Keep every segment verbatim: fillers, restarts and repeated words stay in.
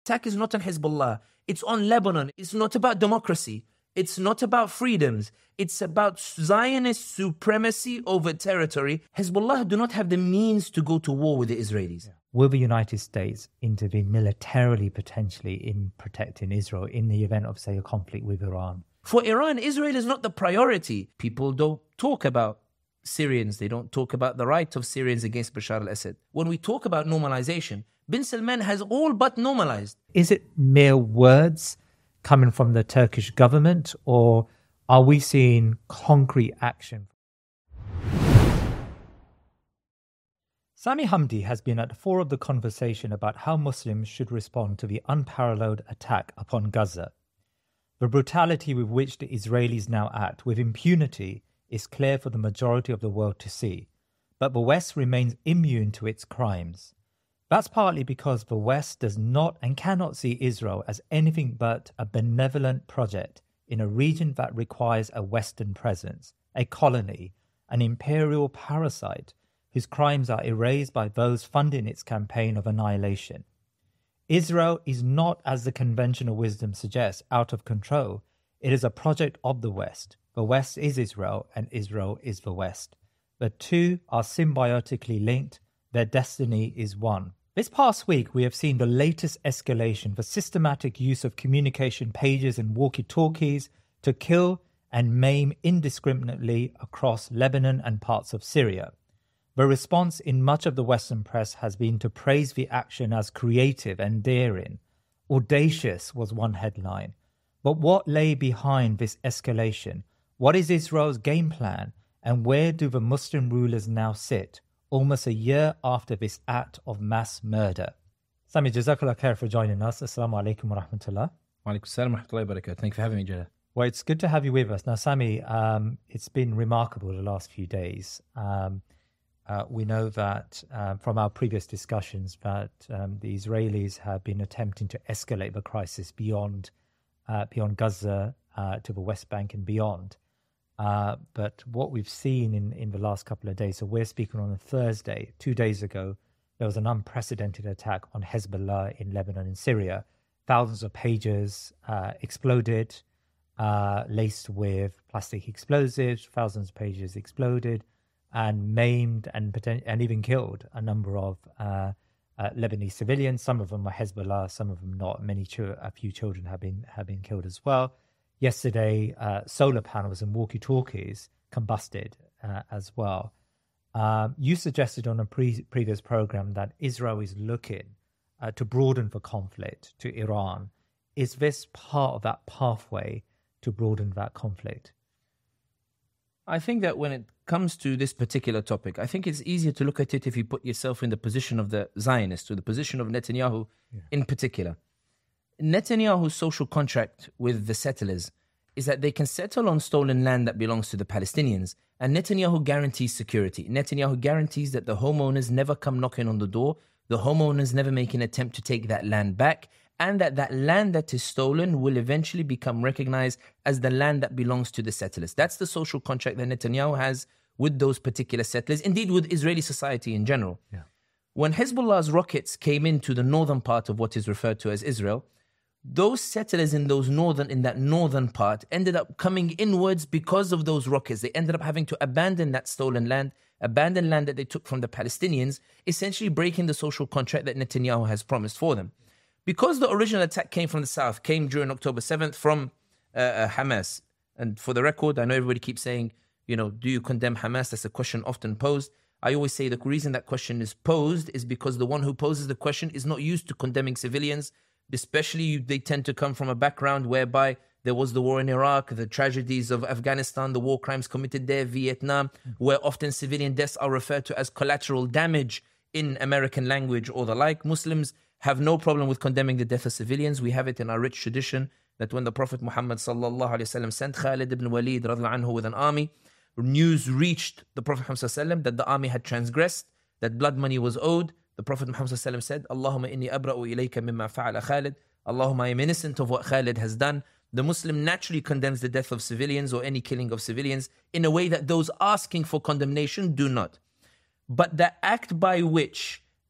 attack is not on Hezbollah. It's on Lebanon. It's not about democracy. It's not about freedoms. It's about Zionist supremacy over territory. Hezbollah do not have the means to go to war with the Israelis. Yeah. Will the United States intervene militarily, potentially, in protecting Israel in the event of, say, a conflict with Iran? For Iran, Israel is not the priority. People don't talk about Syrians. They don't talk about the right of Syrians against Bashar al-Assad. When we talk about normalization, Bin Salman has all but normalized. Is it mere words coming from the Turkish government, or are we seeing concrete action? Sami Hamdi has been at the fore of the conversation about how Muslims should respond to the unparalleled attack upon Gaza. The brutality with which the Israelis now act with impunity is clear for the majority of the world to see, but the West remains immune to its crimes. That's partly because the West does not and cannot see Israel as anything but a benevolent project in a region that requires a Western presence, a colony, an imperial parasite whose crimes are erased by those funding its campaign of annihilation. Israel is not, as the conventional wisdom suggests, out of control. It is a project of the West. The West is Israel, and Israel is the West. The two are symbiotically linked. Their destiny is one. This past week, we have seen the latest escalation for systematic use of communication pages and walkie-talkies to kill and maim indiscriminately across Lebanon and parts of Syria. The response in much of the Western press has been to praise the action as creative and daring. Audacious was one headline. But what lay behind this escalation? What is Israel's game plan? And where do the Muslim rulers now sit, almost a year after this act of mass murder? Sami, Jazakallah khair for joining us. Assalamu alaikum wa rahmatullah. Wa alaikum assalam wa rahmatullahi wa barakatuh. Thank you for having me, Jada. Well, it's good to have you with us. Now, Sami, um, it's been remarkable the last few days. Um, Uh, we know that uh, from our previous discussions that um, the Israelis have been attempting to escalate the crisis beyond uh, beyond Gaza uh, to the West Bank and beyond. Uh, but what we've seen in, in the last couple of days, so we're speaking on a Thursday, two days ago, there was an unprecedented attack on Hezbollah in Lebanon and Syria. Thousands of pages uh, exploded, uh, laced with plastic explosives, thousands of pages exploded, and maimed and poten- and even killed a number of uh, uh, Lebanese civilians. Some of them were Hezbollah, some of them not. Many, ch- a few children have been have been killed as well. Yesterday, uh, solar panels and walkie-talkies combusted uh, as well. Um, you suggested on a pre- previous program that Israel is looking uh, to broaden the conflict to Iran. Is this part of that pathway to broaden that conflict? I think that when it comes to this particular topic, I think it's easier to look at it if you put yourself in the position of the Zionists, or the position of Netanyahu yeah. in particular. Netanyahu's social contract with the settlers is that they can settle on stolen land that belongs to the Palestinians, and Netanyahu guarantees security. Netanyahu guarantees that the homeowners never come knocking on the door, the homeowners never make an attempt to take that land back, and that that land that is stolen will eventually become recognized as the land that belongs to the settlers. That's the social contract that Netanyahu has with those particular settlers, indeed with Israeli society in general. Yeah. When Hezbollah's rockets came into the northern part of what is referred to as Israel, those settlers in those northern in that northern part ended up coming inwards because of those rockets. They ended up having to abandon that stolen land, abandon land that they took from the Palestinians, essentially breaking the social contract that Netanyahu has promised for them. Because the original attack came from the south, came during October seventh from uh, uh, Hamas. And for the record, I know everybody keeps saying, you know, do you condemn Hamas? That's a question often posed. I always say the reason that question is posed is because the one who poses the question is not used to condemning civilians, especially they tend to come from a background whereby there was the war in Iraq, the tragedies of Afghanistan, the war crimes committed there, Vietnam, where often civilian deaths are referred to as collateral damage in American language or the like. Muslims have no problem with condemning the death of civilians. We have it in our rich tradition that when the Prophet Muhammad sallallahu alaihi wasallam sent Khalid ibn Walid radhiallahu anhu with an army, news reached the Prophet Muhammad sallallahu alaihi wasallam that the army had transgressed, that blood money was owed. The Prophet Muhammad sallallahu alaihi wasallam said, Allahumma inni abra'u ilayka mimma fa'ala Khalid. Allahumma, I am innocent of what Khalid has done. The Muslim naturally condemns the death of civilians or any killing of civilians in a way that those asking for condemnation do not. But the act by which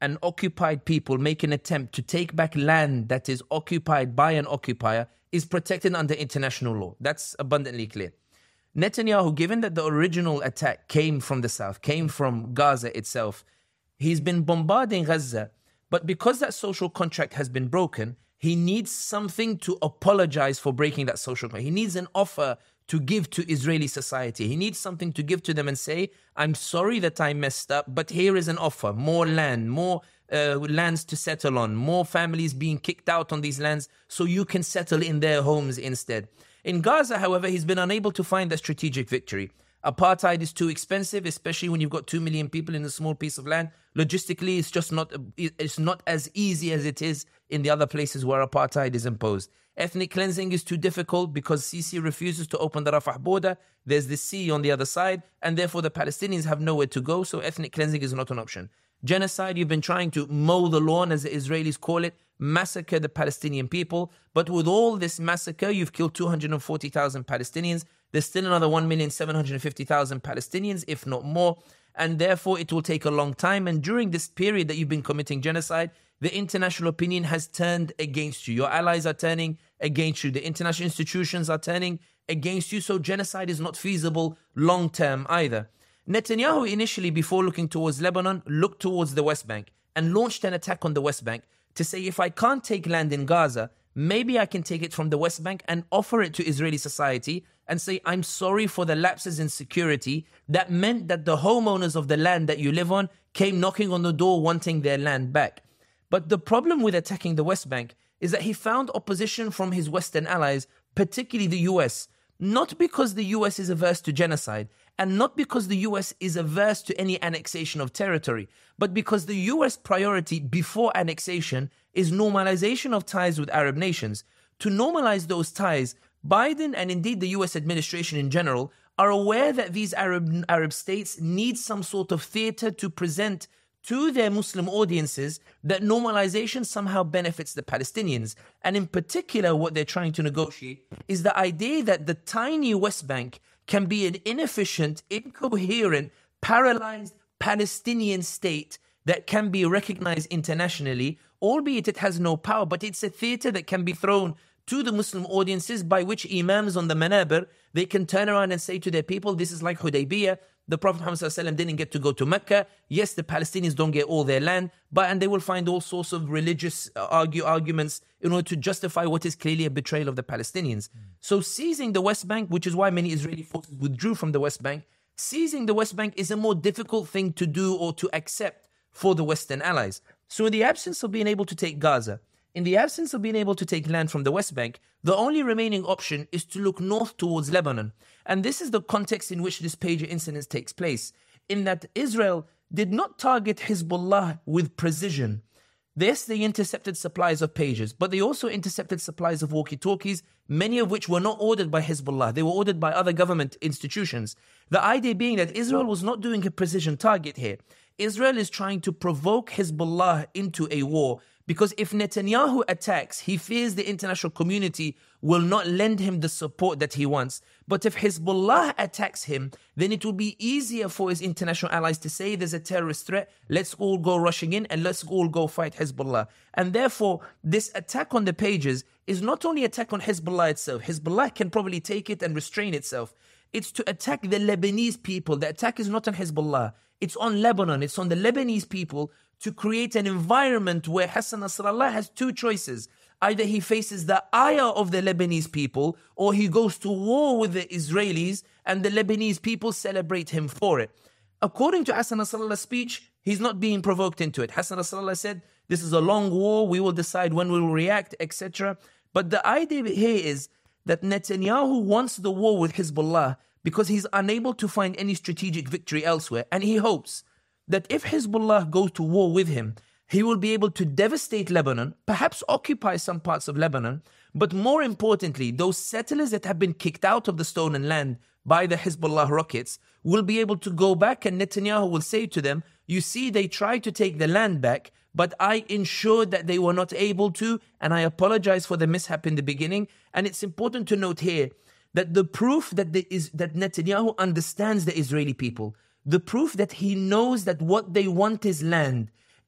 an occupied people make an attempt to take back land that is occupied by an occupier is protected under international law. That's abundantly clear. Netanyahu, given that the original attack came from the south, came from Gaza itself, he's been bombarding Gaza, but because that social contract has been broken, he needs something to apologize for breaking that social contract. He needs an offer to give to Israeli society. He needs something to give to them and say, I'm sorry that I messed up, but here is an offer. More land, more uh, lands to settle on, more families being kicked out on these lands so you can settle in their homes instead. In Gaza, however, he's been unable to find that strategic victory. Apartheid is too expensive, especially when you've got two million people in a small piece of land. Logistically, it's just not, it's not as easy as it is in the other places where apartheid is imposed. Ethnic cleansing is too difficult because Sisi refuses to open the Rafah border. There's the sea on the other side, and therefore the Palestinians have nowhere to go, so ethnic cleansing is not an option. Genocide, you've been trying to mow the lawn, as the Israelis call it, massacre the Palestinian people. But with all this massacre, you've killed two hundred forty thousand Palestinians. There's still another one million seven hundred fifty thousand Palestinians, if not more. And therefore, it will take a long time. And during this period that you've been committing genocide, the international opinion has turned against you. Your allies are turning against you. The international institutions are turning against you. So genocide is not feasible long term either. Netanyahu initially, before looking towards Lebanon, looked towards the West Bank and launched an attack on the West Bank to say, if I can't take land in Gaza, maybe I can take it from the West Bank and offer it to Israeli society and say, I'm sorry for the lapses in security that meant that the homeowners of the land that you live on came knocking on the door wanting their land back. But the problem with attacking the West Bank is that he found opposition from his Western allies, particularly the U S, not because the U S is averse to genocide, and not because the U S is averse to any annexation of territory, but because the U S priority before annexation is normalization of ties with Arab nations. To normalize those ties, Biden and indeed the U S administration in general are aware that these Arab, Arab states need some sort of theater to present to their Muslim audiences that normalization somehow benefits the Palestinians. And in particular, what they're trying to negotiate is the idea that the tiny West Bank can be an inefficient, incoherent, paralyzed Palestinian state that can be recognized internationally, albeit it has no power, but it's a theater that can be thrown to the Muslim audiences by which imams on the manabir, they can turn around and say to their people, this is like Hudaybiyah. The Prophet Muhammad sallallahu alaihi wasallam didn't get to go to Mecca. Yes, the Palestinians don't get all their land, but and they will find all sorts of religious uh, argue arguments in order to justify what is clearly a betrayal of the Palestinians. Mm. So seizing the West Bank, which is why many Israeli forces withdrew from the West Bank, seizing the West Bank is a more difficult thing to do or to accept for the Western allies. So in the absence of being able to take Gaza, in the absence of being able to take land from the West Bank, the only remaining option is to look north towards Lebanon. And this is the context in which this pager incident takes place, in that Israel did not target Hezbollah with precision. Yes, they intercepted supplies of pagers, but they also intercepted supplies of walkie-talkies, many of which were not ordered by Hezbollah. They were ordered by other government institutions. The idea being that Israel was not doing a precision target here. Israel is trying to provoke Hezbollah into a war, because if Netanyahu attacks, he fears the international community will not lend him the support that he wants. But if Hezbollah attacks him, then it will be easier for his international allies to say there's a terrorist threat, let's all go rushing in and let's all go fight Hezbollah. And therefore, this attack on the pages is not only attack on Hezbollah itself. Hezbollah can probably take it and restrain itself. It's to attack the Lebanese people. The attack is not on Hezbollah. It's on Lebanon. It's on the Lebanese people to create an environment where Hassan Nasrallah has two choices. Either he faces the ire of the Lebanese people, or he goes to war with the Israelis and the Lebanese people celebrate him for it. According to Hassan Nasrallah's speech, he's not being provoked into it. Hassan Nasrallah said, this is a long war, we will decide when we will react, et cetera. But the idea here is that Netanyahu wants the war with Hezbollah because he's unable to find any strategic victory elsewhere. And he hopes that if Hezbollah goes to war with him, he will be able to devastate Lebanon, perhaps occupy some parts of Lebanon, but more importantly, those settlers that have been kicked out of the stolen land by the Hezbollah rockets will be able to go back, and Netanyahu will say to them, you see, they tried to take the land back, but I ensured that they were not able to, and I apologize for the mishap in the beginning. And it's important to note here that the proof that, there is, that Netanyahu understands the Israeli people, the proof that he knows that what they want is land,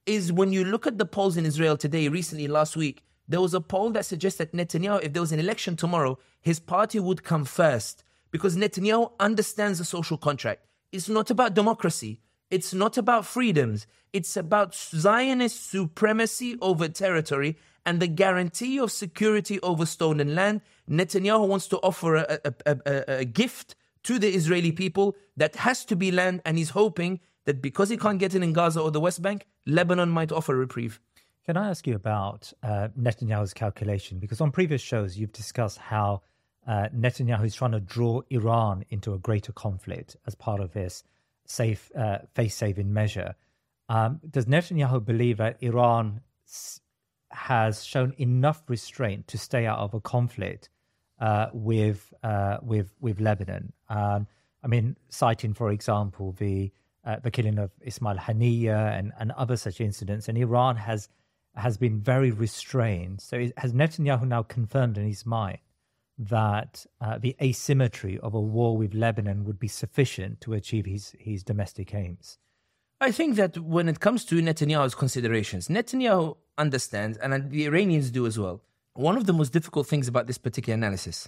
is when you look at the polls in Israel today, recently last week, there was a poll that suggests that Netanyahu, if there was an election tomorrow, his party would come first because Netanyahu understands the social contract. It's not about democracy. It's not about freedoms. It's about Zionist supremacy over territory and the guarantee of security over stolen land. Netanyahu wants to offer a, a, a, a, a gift to the Israeli people that has to be land, and he's hoping that because he can't get it in Gaza or the West Bank, Lebanon might offer reprieve. Can I ask you about uh, Netanyahu's calculation? Because on previous shows, you've discussed how uh, Netanyahu is trying to draw Iran into a greater conflict as part of his safe uh, face-saving measure. Um, does Netanyahu believe that Iran s- has shown enough restraint to stay out of a conflict uh, with uh, with with Lebanon? Um, I mean, citing, for example, the uh, the killing of Ismail Haniyeh and, and other such incidents, and Iran has has been very restrained. So is, has Netanyahu now confirmed in his mind that uh, the asymmetry of a war with Lebanon would be sufficient to achieve his, his domestic aims? I think that when it comes to Netanyahu's considerations, Netanyahu understands, and the Iranians do as well, one of the most difficult things about this particular analysis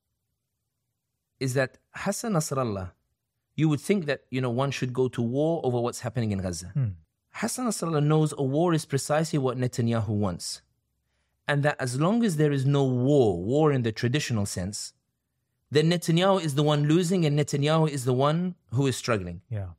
is that Hassan Nasrallah, you would think that, you know, one should go to war over what's happening in Gaza. Hmm. Hassan Nasrallah knows a war is precisely what Netanyahu wants. And that as long as there is no war, war in the traditional sense, then Netanyahu is the one losing and Netanyahu is the one who is struggling. Yeah.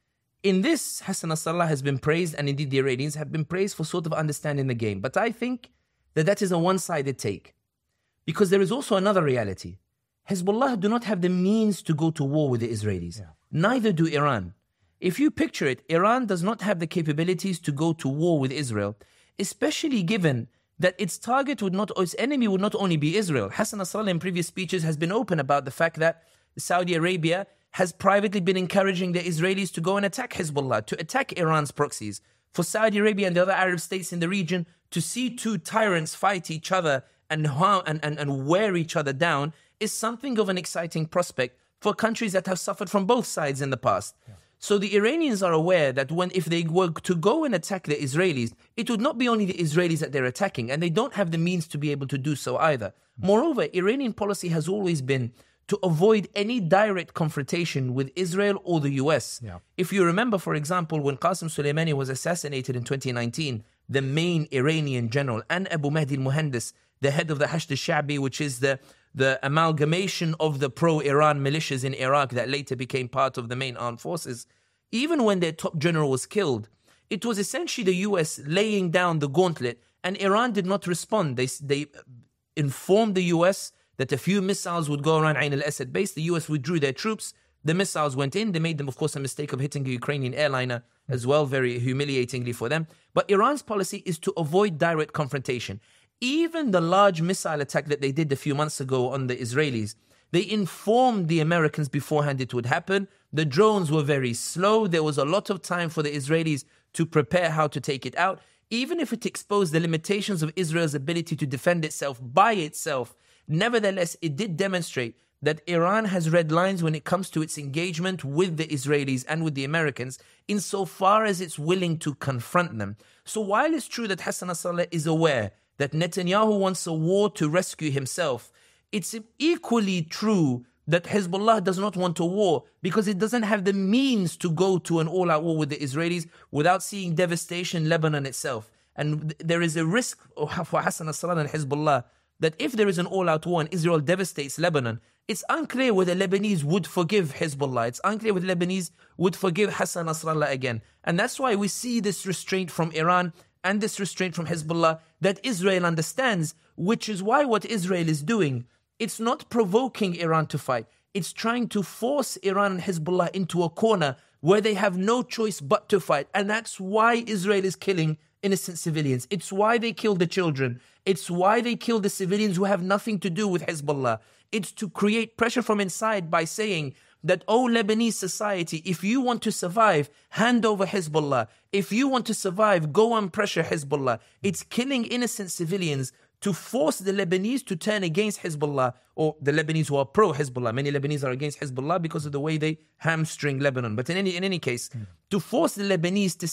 In this, Hassan Nasrallah has been praised, and indeed the Iranians have been praised for sort of understanding the game. But I think that that is a one-sided take. Because there is also another reality. Hezbollah do not have the means to go to war with the Israelis. Yeah. Neither do Iran. If you picture it, Iran does not have the capabilities to go to war with Israel, especially given that its target would not, or its enemy would not only be Israel. Hassan Nasrallah in previous speeches has been open about the fact that Saudi Arabia has privately been encouraging the Israelis to go and attack Hezbollah, to attack Iran's proxies. For Saudi Arabia and the other Arab states in the region to see two tyrants fight each other and, and, and, and wear each other down is something of an exciting prospect for countries that have suffered from both sides in the past. Yeah. So the Iranians are aware that when if they were to go and attack the Israelis, it would not be only the Israelis that they're attacking, and they don't have the means to be able to do so either. Moreover, Iranian policy has always been to avoid any direct confrontation with Israel or the U S. Yeah. If you remember, for example, when Qasem Soleimani was assassinated in twenty nineteen, the main Iranian general, and Abu Mahdi al-Muhandis, the head of the Hashd al-Sha'bi, which is the the amalgamation of the pro-Iran militias in Iraq that later became part of the main armed forces, even when their top general was killed, it was essentially the U S laying down the gauntlet, and Iran did not respond. They, they informed the U S that a few missiles would go around Ain al-Asad base. The U S withdrew their troops. The missiles went in. They made them, of course, a mistake of hitting a Ukrainian airliner as well, very humiliatingly for them. But Iran's policy is to avoid direct confrontation. Even the large missile attack that they did a few months ago on the Israelis, they informed the Americans beforehand it would happen. The drones were very slow. There was a lot of time for the Israelis to prepare how to take it out. Even if it exposed the limitations of Israel's ability to defend itself by itself, nevertheless, it did demonstrate that Iran has red lines when it comes to its engagement with the Israelis and with the Americans, insofar as it's willing to confront them. So while it's true that Hassan Nasrallah is aware that Netanyahu wants a war to rescue himself, it's equally true that Hezbollah does not want a war because it doesn't have the means to go to an all-out war with the Israelis without seeing devastation in Lebanon itself. And th- there is a risk for Hassan Nasrallah and Hezbollah that if there is an all-out war and Israel devastates Lebanon, it's unclear whether Lebanese would forgive Hezbollah. It's unclear whether Lebanese would forgive Hassan Nasrallah again. And that's why we see this restraint from Iran and this restraint from Hezbollah that Israel understands, which is why what Israel is doing, it's not provoking Iran to fight. It's trying to force Iran and Hezbollah into a corner where they have no choice but to fight. And that's why Israel is killing innocent civilians. It's why they kill the children. It's why they kill the civilians who have nothing to do with Hezbollah. It's to create pressure from inside by saying that, oh, Lebanese society, if you want to survive, hand over Hezbollah. If you want to survive, go and pressure Hezbollah. It's killing innocent civilians to force the Lebanese to turn against Hezbollah, or the Lebanese who are pro-Hezbollah. Many Lebanese are against Hezbollah because of the way they hamstring Lebanon. But in any in any case, mm. to force the Lebanese to say,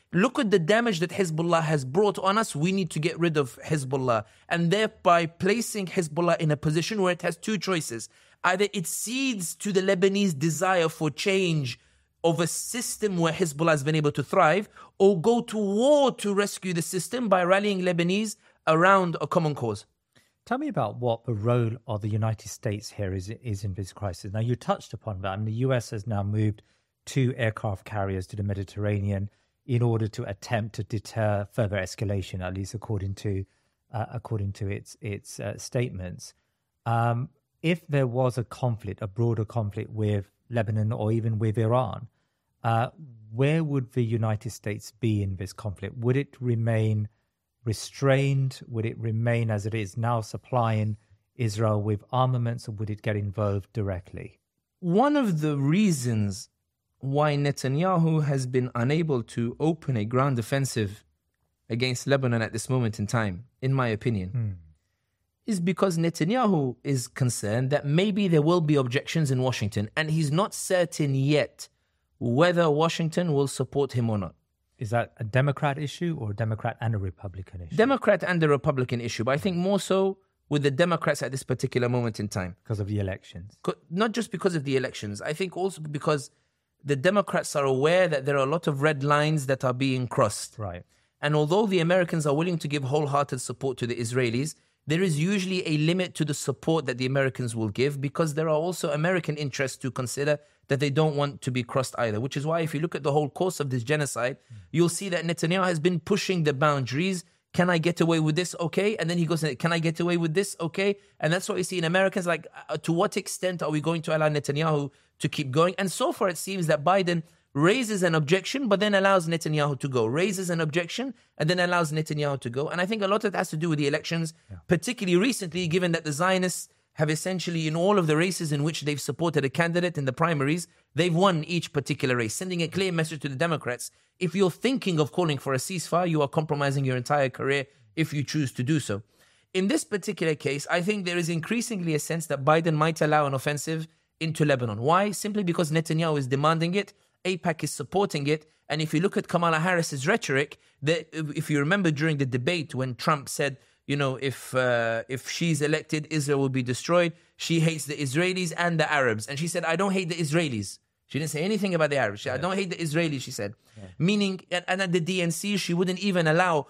look at the damage that Hezbollah has brought on us. We need to get rid of Hezbollah. And thereby placing Hezbollah in a position where it has two choices. Either it cedes to the Lebanese desire for change of a system where Hezbollah has been able to thrive, or go to war to rescue the system by rallying Lebanese around a common cause. Tell me about what the role of the United States here is, is in this crisis. Now, you touched upon that. I mean, the U S has now moved two aircraft carriers to the Mediterranean in order to attempt to deter further escalation, at least according to uh, according to its its uh, statements. Um, if there was a conflict, a broader conflict with Lebanon or even with Iran, uh, where would the United States be in this conflict? Would it remain restrained? Would it remain as it is now, supplying Israel with armaments, or would it get involved directly? One of the reasons why Netanyahu has been unable to open a ground offensive against Lebanon at this moment in time, in my opinion, hmm. is because Netanyahu is concerned that maybe there will be objections in Washington, and he's not certain yet whether Washington will support him or not. Is that a Democrat issue or a Democrat and a Republican issue? Democrat and a Republican issue, but I think more so with the Democrats at this particular moment in time. Because of the elections? Not just because of the elections. I think also because the Democrats are aware that there are a lot of red lines that are being crossed. Right. And although the Americans are willing to give wholehearted support to the Israelis, there is usually a limit to the support that the Americans will give, because there are also American interests to consider that they don't want to be crossed either. Which is why if you look at the whole course of this genocide, mm. you'll see that Netanyahu has been pushing the boundaries. Can I get away with this? Okay. And then he goes, can I get away with this? Okay. And that's what you see in Americans, like, uh, to what extent are we going to allow Netanyahu to keep going? And so far it seems that Biden raises an objection, but then allows Netanyahu to go. Raises an objection, and then allows Netanyahu to go. And I think a lot of it has to do with the elections, yeah. particularly recently, given that the Zionists have essentially, in all of the races in which they've supported a candidate in the primaries, they've won each particular race, sending a clear message to the Democrats. If you're thinking of calling for a ceasefire, you are compromising your entire career if you choose to do so. In this particular case, I think there is increasingly a sense that Biden might allow an offensive into Lebanon. Why? Simply because Netanyahu is demanding it. AIPAC is supporting it. And if you look at Kamala Harris's rhetoric, that if you remember during the debate when Trump said, you know, if uh, if she's elected, Israel will be destroyed. She hates the Israelis and the Arabs. And she said, I don't hate the Israelis. She didn't say anything about the Arabs. She, yeah. I don't hate the Israelis, she said. Yeah. Meaning, and, and at the D N C, she wouldn't even allow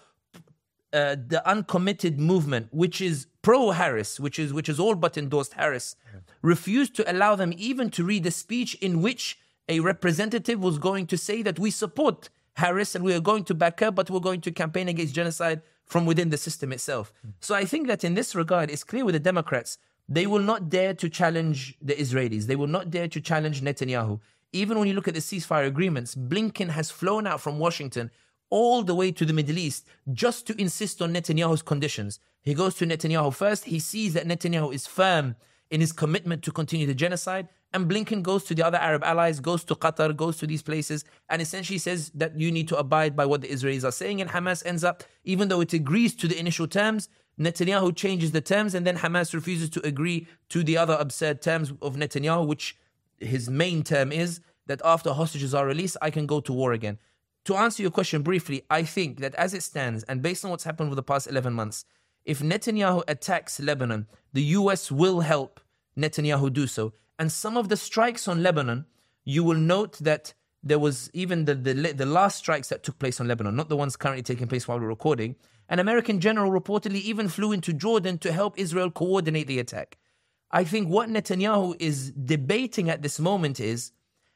uh, the uncommitted movement, which is pro-Harris, which is which is all but endorsed Harris, yeah. refused to allow them even to read a speech in which a representative was going to say that we support Harris and we are going to back her, but we're going to campaign against genocide from within the system itself. Mm. So I think that in this regard, it's clear with the Democrats, they will not dare to challenge the Israelis. They will not dare to challenge Netanyahu. Even when you look at the ceasefire agreements, Blinken has flown out from Washington all the way to the Middle East just to insist on Netanyahu's conditions. He goes to Netanyahu first. He sees that Netanyahu is firm in his commitment to continue the genocide. And Blinken goes to the other Arab allies, goes to Qatar, goes to these places, and essentially says that you need to abide by what the Israelis are saying. And Hamas ends up, even though it agrees to the initial terms, Netanyahu changes the terms, and then Hamas refuses to agree to the other absurd terms of Netanyahu, which his main term is that after hostages are released, I can go to war again. To answer your question briefly, I think that as it stands, and based on what's happened over the past eleven months, if Netanyahu attacks Lebanon, the U S will help Netanyahu do so. And some of the strikes on Lebanon, you will note that there was even the, the, the last strikes that took place on Lebanon, not the ones currently taking place while we're recording. An American general reportedly even flew into Jordan to help Israel coordinate the attack. I think what Netanyahu is debating at this moment is,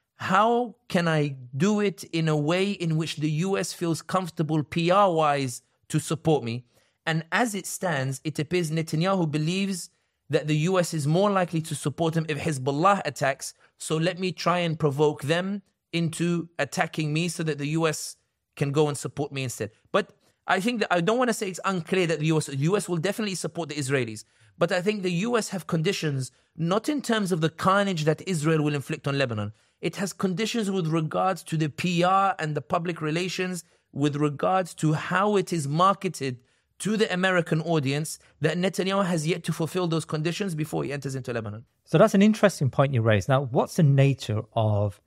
how can I do it in a way in which the U S feels comfortable P R-wise to support me? And as it stands, it appears Netanyahu believes that the U S is more likely to support him if Hezbollah attacks. So let me try and provoke them into attacking me so that the U S can go and support me instead. But I think that I don't want to say it's unclear that the U S, the U S will definitely support the Israelis. But I think the U S have conditions, not in terms of the carnage that Israel will inflict on Lebanon. It has conditions with regards to the P R and the public relations, with regards to how it is marketed to the American audience, that Netanyahu has yet to fulfill those conditions before he enters into Lebanon. So that's an interesting point you raised. Now, what's the nature of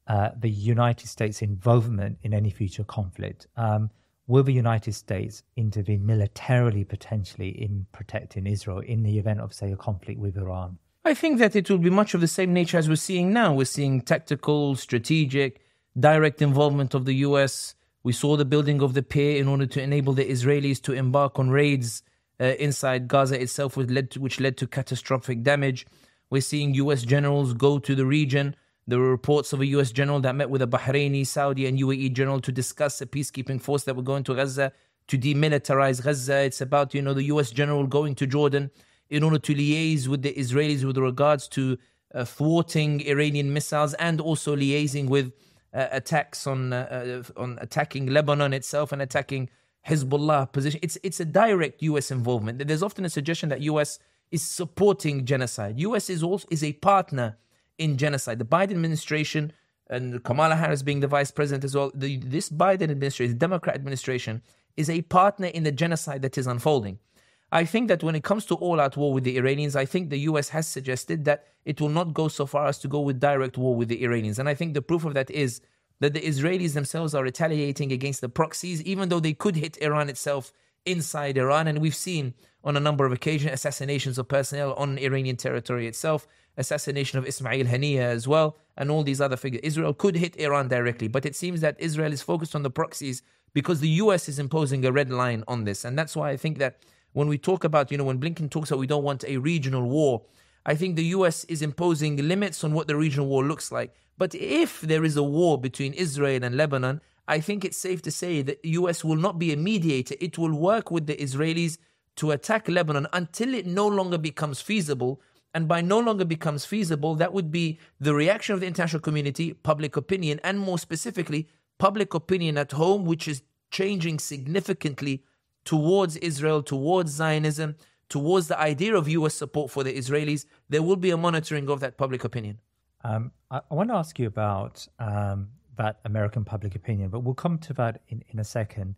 uh, the United States' involvement in any future conflict? Um, will the United States intervene militarily, potentially, in protecting Israel in the event of, say, a conflict with Iran? I think that it will be much of the same nature as we're seeing now. We're seeing tactical, strategic, direct involvement of the U S. We saw the building of the pier in order to enable the Israelis to embark on raids uh, inside Gaza itself, which led, to, which led to catastrophic damage. We're seeing U S generals go to the region. There were reports of a U S general that met with a Bahraini, Saudi, and U A E general to discuss a peacekeeping force that would go into Gaza to demilitarize Gaza. It's about, you know, the U S general going to Jordan in order to liaise with the Israelis with regards to uh, thwarting Iranian missiles and also liaising with uh, attacks on uh, uh, on attacking Lebanon itself and attacking Hezbollah position. It's it's a direct U S involvement. There's often a suggestion that U S is supporting genocide. U S is also is a partner in genocide. The Biden administration and Kamala Harris being the vice president as well, the, this Biden administration, the Democrat administration, is a partner in the genocide that is unfolding. I think that when it comes to all-out war with the Iranians, I think the U S has suggested that it will not go so far as to go with direct war with the Iranians. And I think the proof of that is that the Israelis themselves are retaliating against the proxies, even though they could hit Iran itself inside Iran. And we've seen on a number of occasions assassinations of personnel on Iranian territory itself, assassination of Ismail Haniyeh as well, and all these other figures. Israel could hit Iran directly, but it seems that Israel is focused on the proxies because the U S is imposing a red line on this. And that's why I think that when we talk about, you know, when Blinken talks about we don't want a regional war, I think the U S is imposing limits on what the regional war looks like. But if there is a war between Israel and Lebanon, I think it's safe to say that the U S will not be a mediator. It will work with the Israelis to attack Lebanon until it no longer becomes feasible. And by no longer becomes feasible, that would be the reaction of the international community, public opinion, and more specifically, public opinion at home, which is changing significantly towards Israel, towards Zionism, towards the idea of U S support for the Israelis. There will be a monitoring of that public opinion. Um, I, I want to ask you about um, that American public opinion, but we'll come to that in, in a second.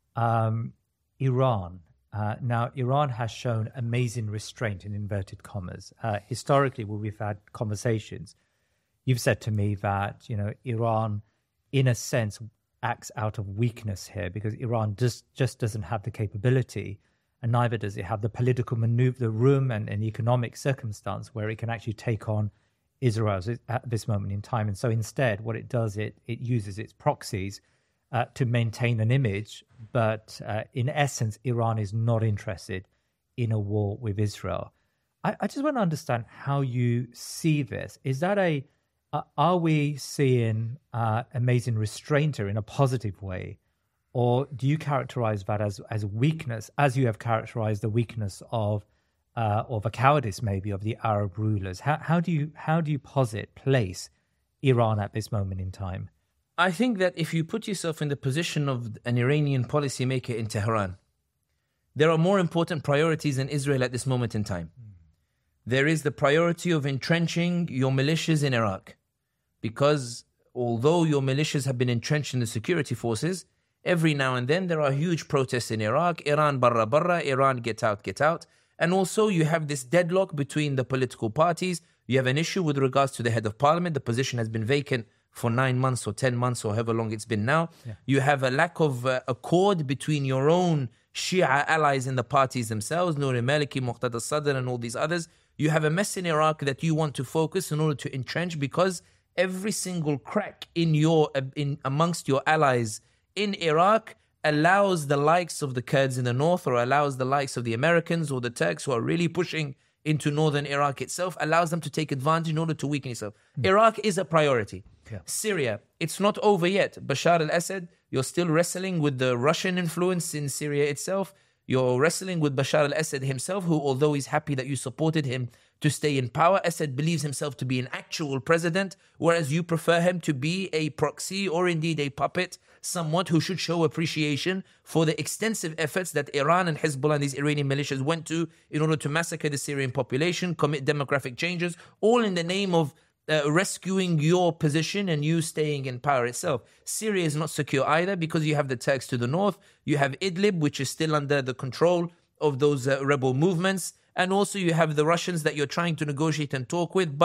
Um, Iran. Uh, now, Iran has shown amazing restraint in inverted commas. Uh, historically, when we've had conversations, you've said to me that, you know, Iran, in a sense, acts out of weakness here because Iran just, just doesn't have the capability, and neither does it have the political maneuver, the room and, and economic circumstance where it can actually take on Israel at this moment in time. And so instead, what it does, it, it uses its proxies uh, to maintain an image. But uh, in essence, Iran is not interested in a war with Israel. I, I just want to understand how you see this. Is that a Uh, are we seeing uh, amazing restraint in a positive way, or do you characterize that as as weakness, as you have characterized the weakness of uh, or the cowardice maybe of the Arab rulers? How how do you how do you posit place Iran at this moment in time? I think that if you put yourself in the position of an Iranian policymaker in Tehran, there are more important priorities in Israel at this moment in time. Mm. There is the priority of entrenching your militias in Iraq. Because although your militias have been entrenched in the security forces, every now and then there are huge protests in Iraq, Iran barra barra, Iran get out, get out. And also you have this deadlock between the political parties. You have an issue with regards to the head of parliament. The position has been vacant for nine months or ten months or however long it's been now. Yeah. You have a lack of uh, accord between your own Shia allies in the parties themselves, Nouri Maliki, Muqtada Sadr and all these others. You have a mess in Iraq that you want to focus in order to entrench because every single crack in your in amongst your allies in Iraq allows the likes of the Kurds in the north, or allows the likes of the Americans or the Turks who are really pushing into northern Iraq itself, allows them to take advantage in order to weaken itself. Mm. Iraq is a priority. Yeah. Syria, it's not over yet. Bashar al-Assad, you're still wrestling with the Russian influence in Syria itself. You're wrestling with Bashar al-Assad himself, who, although he's happy that you supported him to stay in power, Assad believes himself to be an actual president, whereas you prefer him to be a proxy or indeed a puppet, someone who should show appreciation for the extensive efforts that Iran and Hezbollah and these Iranian militias went to in order to massacre the Syrian population, commit demographic changes, all in the name of Uh, rescuing your position and you staying in power itself. Syria is not secure either because you have the Turks to the north, you have Idlib, which is still under the control of those uh, rebel movements, and also you have the Russians that you're trying to negotiate and talk with, but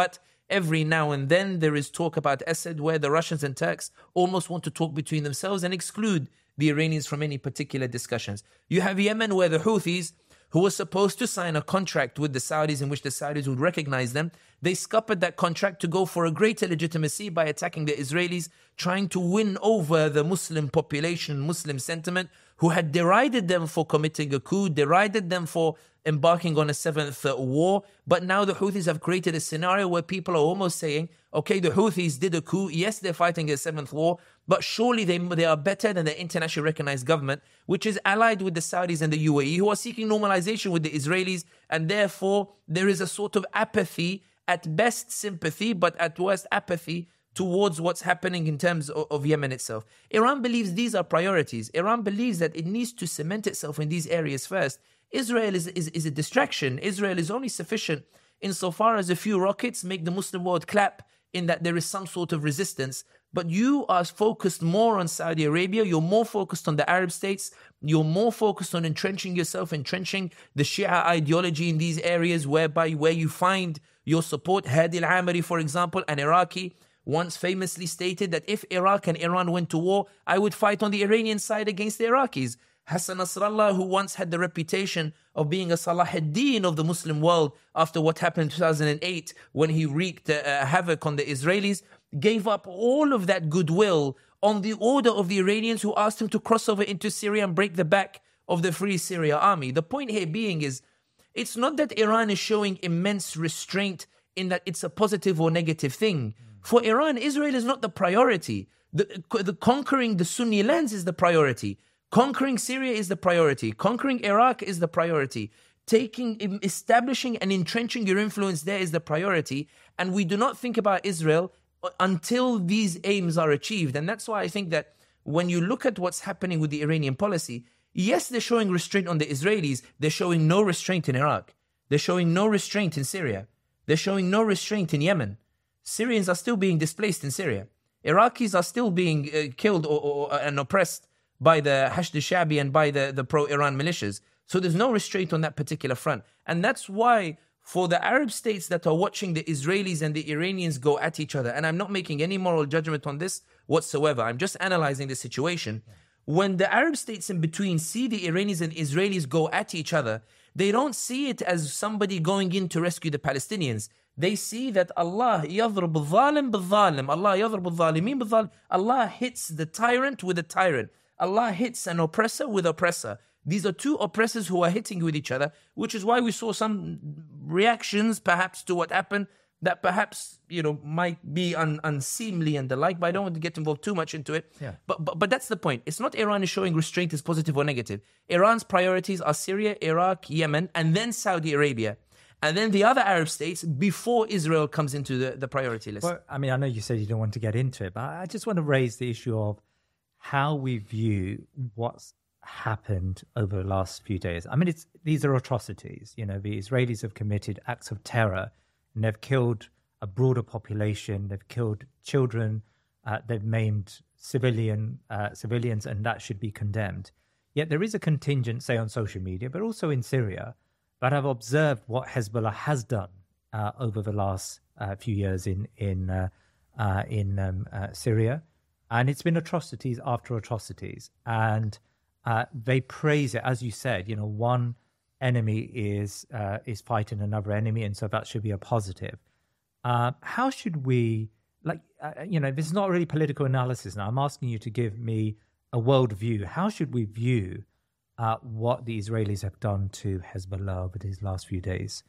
Every now and then there is talk about Assad where the Russians and Turks almost want to talk between themselves and exclude the Iranians from any particular discussions. You have Yemen where the Houthis, who was supposed to sign a contract with the Saudis in which the Saudis would recognize them, they scuppered that contract to go for a greater legitimacy by attacking the Israelis, trying to win over the Muslim population, Muslim sentiment, who had derided them for committing a coup, derided them for embarking on a seventh uh, war. But now the Houthis have created a scenario where people are almost saying, okay, the Houthis did a coup. Yes, they're fighting a seventh war, but surely they, they are better than the internationally recognized government, which is allied with the Saudis and the U A E, who are seeking normalization with the Israelis. And therefore, there is a sort of apathy, at best sympathy, but at worst apathy towards what's happening in terms of, of Yemen itself. Iran believes these are priorities. Iran believes that it needs to cement itself in these areas first. Israel is, is, is a distraction. Israel is only sufficient insofar as a few rockets make the Muslim world clap in that there is some sort of resistance. But you are focused more on Saudi Arabia. You're more focused on the Arab states. You're more focused on entrenching yourself, entrenching the Shia ideology in these areas whereby where you find your support. Hadi al-Amiri, for example, an Iraqi, once famously stated that if Iraq and Iran went to war, I would fight on the Iranian side against the Iraqis. Hassan Nasrallah, who once had the reputation of being a Salah ad-Din of the Muslim world after what happened in two thousand eight when he wreaked uh, havoc on the Israelis, gave up all of that goodwill on the order of the Iranians who asked him to cross over into Syria and break the back of the Free Syria army. The point here being is, it's not that Iran is showing immense restraint in that it's a positive or negative thing. For Iran, Israel is not the priority. The, the conquering the Sunni lands is the priority. Conquering Syria is the priority. Conquering Iraq is the priority. Taking, establishing and entrenching your influence there is the priority. And we do not think about Israel until these aims are achieved. And that's why I think that when you look at what's happening with the Iranian policy, yes, they're showing restraint on the Israelis. They're showing no restraint in Iraq. They're showing no restraint in Syria. They're showing no restraint in Yemen. Syrians are still being displaced in Syria. Iraqis are still being uh, killed or, or, and oppressed by the Hashd al-Shabi and by the, the pro-Iran militias. So there's no restraint on that particular front. And that's why for the Arab states that are watching the Israelis and the Iranians go at each other, and I'm not making any moral judgment on this whatsoever, I'm just analyzing the situation. When the Arab states in between see the Iranians and Israelis go at each other, they don't see it as somebody going in to rescue the Palestinians. They see that Allah يضرب الظالم بالظالم, Allah يضرب الظالمين بالظالم. Allah hits the tyrant with a tyrant. Allah hits an oppressor with oppressor. These are two oppressors who are hitting with each other, which is why we saw some reactions perhaps to what happened that perhaps, you know, might be un- unseemly and the like, but I don't want to get involved too much into it. Yeah. But, but but that's the point. It's not Iran is showing restraint as positive or negative. Iran's priorities are Syria, Iraq, Yemen, and then Saudi Arabia. And then the other Arab states before Israel comes into the, the priority list. Well, I mean, I know you said you don't want to get into it, but I just want to raise the issue of how we view what's happened over the last few days. I mean, it's these are atrocities. You know, the Israelis have committed acts of terror and they've killed a broader population. They've killed children. Uh, they've maimed civilian uh, civilians, and that should be condemned. Yet there is a contingent, say on social media, but also in Syria, that have observed what Hezbollah has done uh, over the last uh, few years in in uh, uh, in um, uh, Syria. And it's been atrocities after atrocities. And uh, they praise it, as you said, you know, one enemy is uh, is fighting another enemy, and so that should be a positive. Uh, how should we, like, uh, you know, this is not really political analysis now. I'm asking you to give me a world view. How should we view uh, what the Israelis have done to Hezbollah over these last few days?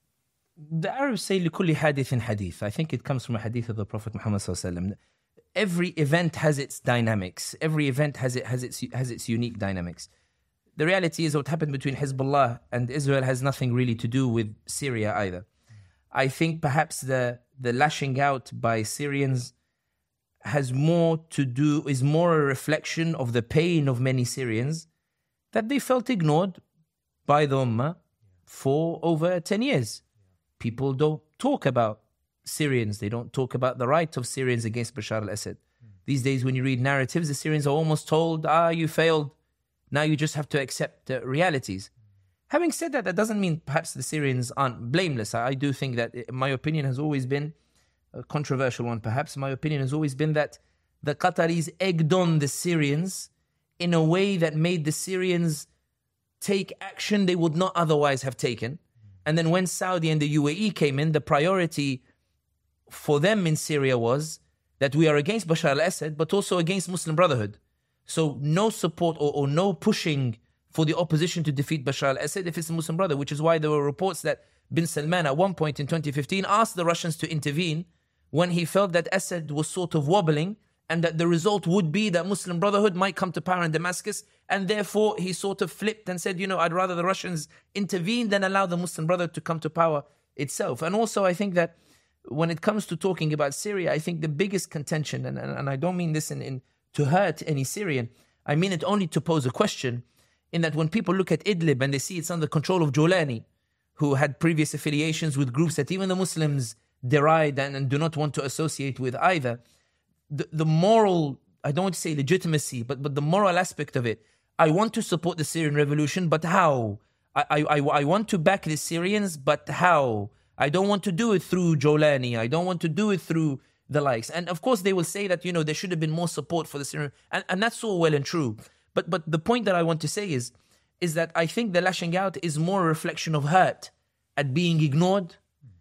The Arabs say, لِكُلِّ حَادِثٍ hadith. I think it comes from a hadith of the Prophet Muhammad sallallahu alaihi wasallam. Every event has its dynamics. Every event has it has its has its unique dynamics. The reality is what happened between Hezbollah and Israel has nothing really to do with Syria either. I think perhaps the the lashing out by Syrians has more to do, is more a reflection of the pain of many Syrians that they felt ignored by the Ummah for over ten years. People don't talk about Syrians. They don't talk about the right of Syrians against Bashar al-Assad. These days when you read narratives, the Syrians are almost told, ah, you failed. Now you just have to accept uh, realities. Having said that, that doesn't mean perhaps the Syrians aren't blameless. I, I do think that, my opinion has always been a controversial one perhaps. My opinion has always been that the Qataris egged on the Syrians in a way that made the Syrians take action they would not otherwise have taken. And then when Saudi and the U A E came in, the priority for them in Syria was that we are against Bashar al-Assad, but also against Muslim Brotherhood. So no support or, or no pushing for the opposition to defeat Bashar al-Assad if it's a Muslim brother, which is why there were reports that bin Salman at one point in twenty fifteen asked the Russians to intervene when he felt that Assad was sort of wobbling and that the result would be that Muslim Brotherhood might come to power in Damascus, and therefore he sort of flipped and said, you know, I'd rather the Russians intervene than allow the Muslim Brotherhood to come to power itself. And also I think that when it comes to talking about Syria, I think the biggest contention, and, and, and I don't mean this in, in to hurt any Syrian, I mean it only to pose a question, in that when people look at Idlib and they see it's under control of Jolani, who had previous affiliations with groups that even the Muslims deride and, and do not want to associate with either, the, the moral, I don't want to say legitimacy, but, but the moral aspect of it, I want to support the Syrian revolution, but how? I, I, I want to back the Syrians, but how? I don't want to do it through Jolani. I don't want to do it through the likes. And of course they will say that, you know, there should have been more support for the Syrian, and, and that's all well and true. But but the point that I want to say is, is that I think the lashing out is more a reflection of hurt at being ignored,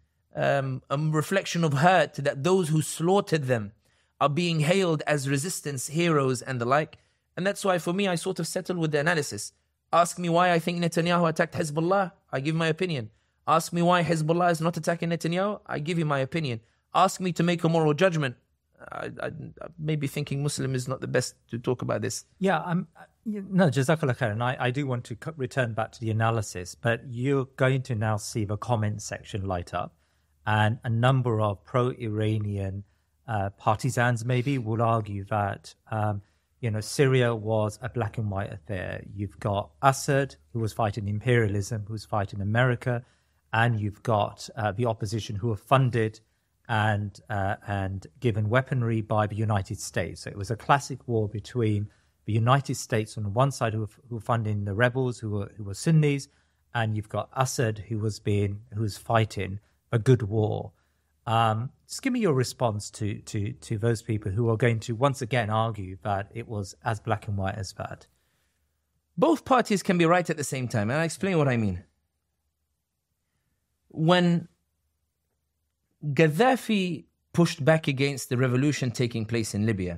um, a reflection of hurt that those who slaughtered them are being hailed as resistance heroes and the like. And that's why for me, I sort of settle with the analysis. Ask me why I think Netanyahu attacked Hezbollah, I give my opinion. Ask me why Hezbollah is not attacking Netanyahu, I give you my opinion. Ask me to make a moral judgment, I, I, I may be thinking Muslim is not the best to talk about this. Yeah, I'm, no, Jazakallah khairan. I, I do want to return back to the analysis, but you're going to now see the comment section light up, and a number of pro-Iranian uh, partisans maybe will argue that um, you know, Syria was a black and white affair. You've got Assad, who was fighting imperialism, who was fighting America, and you've got uh, the opposition who were funded and uh, and given weaponry by the United States. So it was a classic war between the United States on the one side, who were, who were funding the rebels, who were who were Sunnis, and you've got Assad, who was being who was fighting a good war. Um, just give me your response to to to those people who are going to once again argue that it was as black and white as that. Both parties can be right at the same time, and I'll explain what I mean. When Gaddafi pushed back against the revolution taking place in Libya,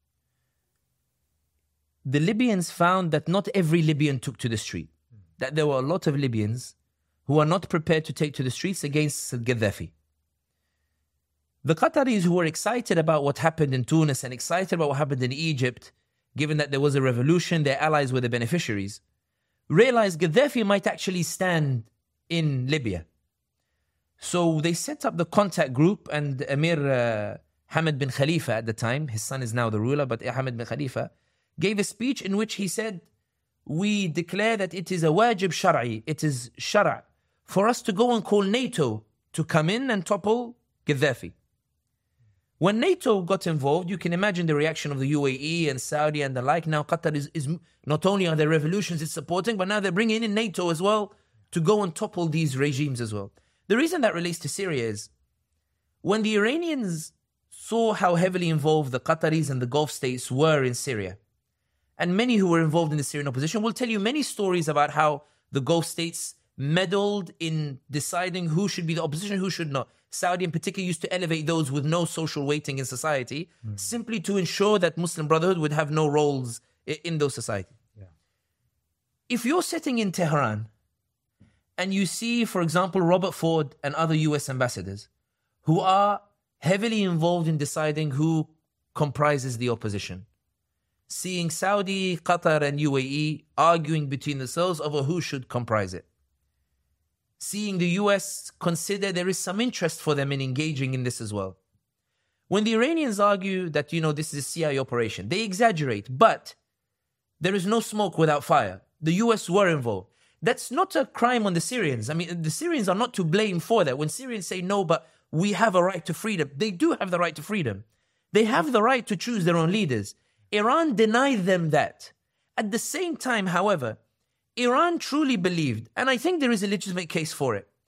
the Libyans found that not every Libyan took to the street, that there were a lot of Libyans who are not prepared to take to the streets against Gaddafi. The Qataris, who were excited about what happened in Tunis and excited about what happened in Egypt, given that there was a revolution, their allies were the beneficiaries, realized Gaddafi might actually stand in Libya. So they set up the contact group, and Emir uh, Hamad bin Khalifa at the time, his son is now the ruler, but Hamad bin Khalifa, gave a speech in which he said, we declare that it is a wajib shar'i, it is shara', for us to go and call NATO to come in and topple Gaddafi. When NATO got involved, you can imagine the reaction of the U A E and Saudi and the like. Now Qatar is, is not only are there revolutions it's supporting, but now they're bringing in NATO as well to go and topple these regimes as well. The reason that relates to Syria is when the Iranians saw how heavily involved the Qataris and the Gulf states were in Syria, and many who were involved in the Syrian opposition will tell you many stories about how the Gulf states meddled in deciding who should be the opposition, who should not. Saudi in particular used to elevate those with no social weighting in society, mm. simply to ensure that Muslim Brotherhood would have no roles in those societies. Yeah. If you're sitting in Tehran and you see, for example, Robert Ford and other U S ambassadors who are heavily involved in deciding who comprises the opposition, seeing Saudi, Qatar and U A E arguing between themselves over who should comprise it, seeing the U S consider there is some interest for them in engaging in this as well. When the Iranians argue that, you know, this is a C I A operation, they exaggerate, but there is no smoke without fire. The U S were involved. That's not a crime on the Syrians. I mean, the Syrians are not to blame for that. When Syrians say, no, but we have a right to freedom, they do have the right to freedom. They have the right to choose their own leaders. Iran denied them that. At the same time, however, Iran truly believed, and I think there is a legitimate case for it,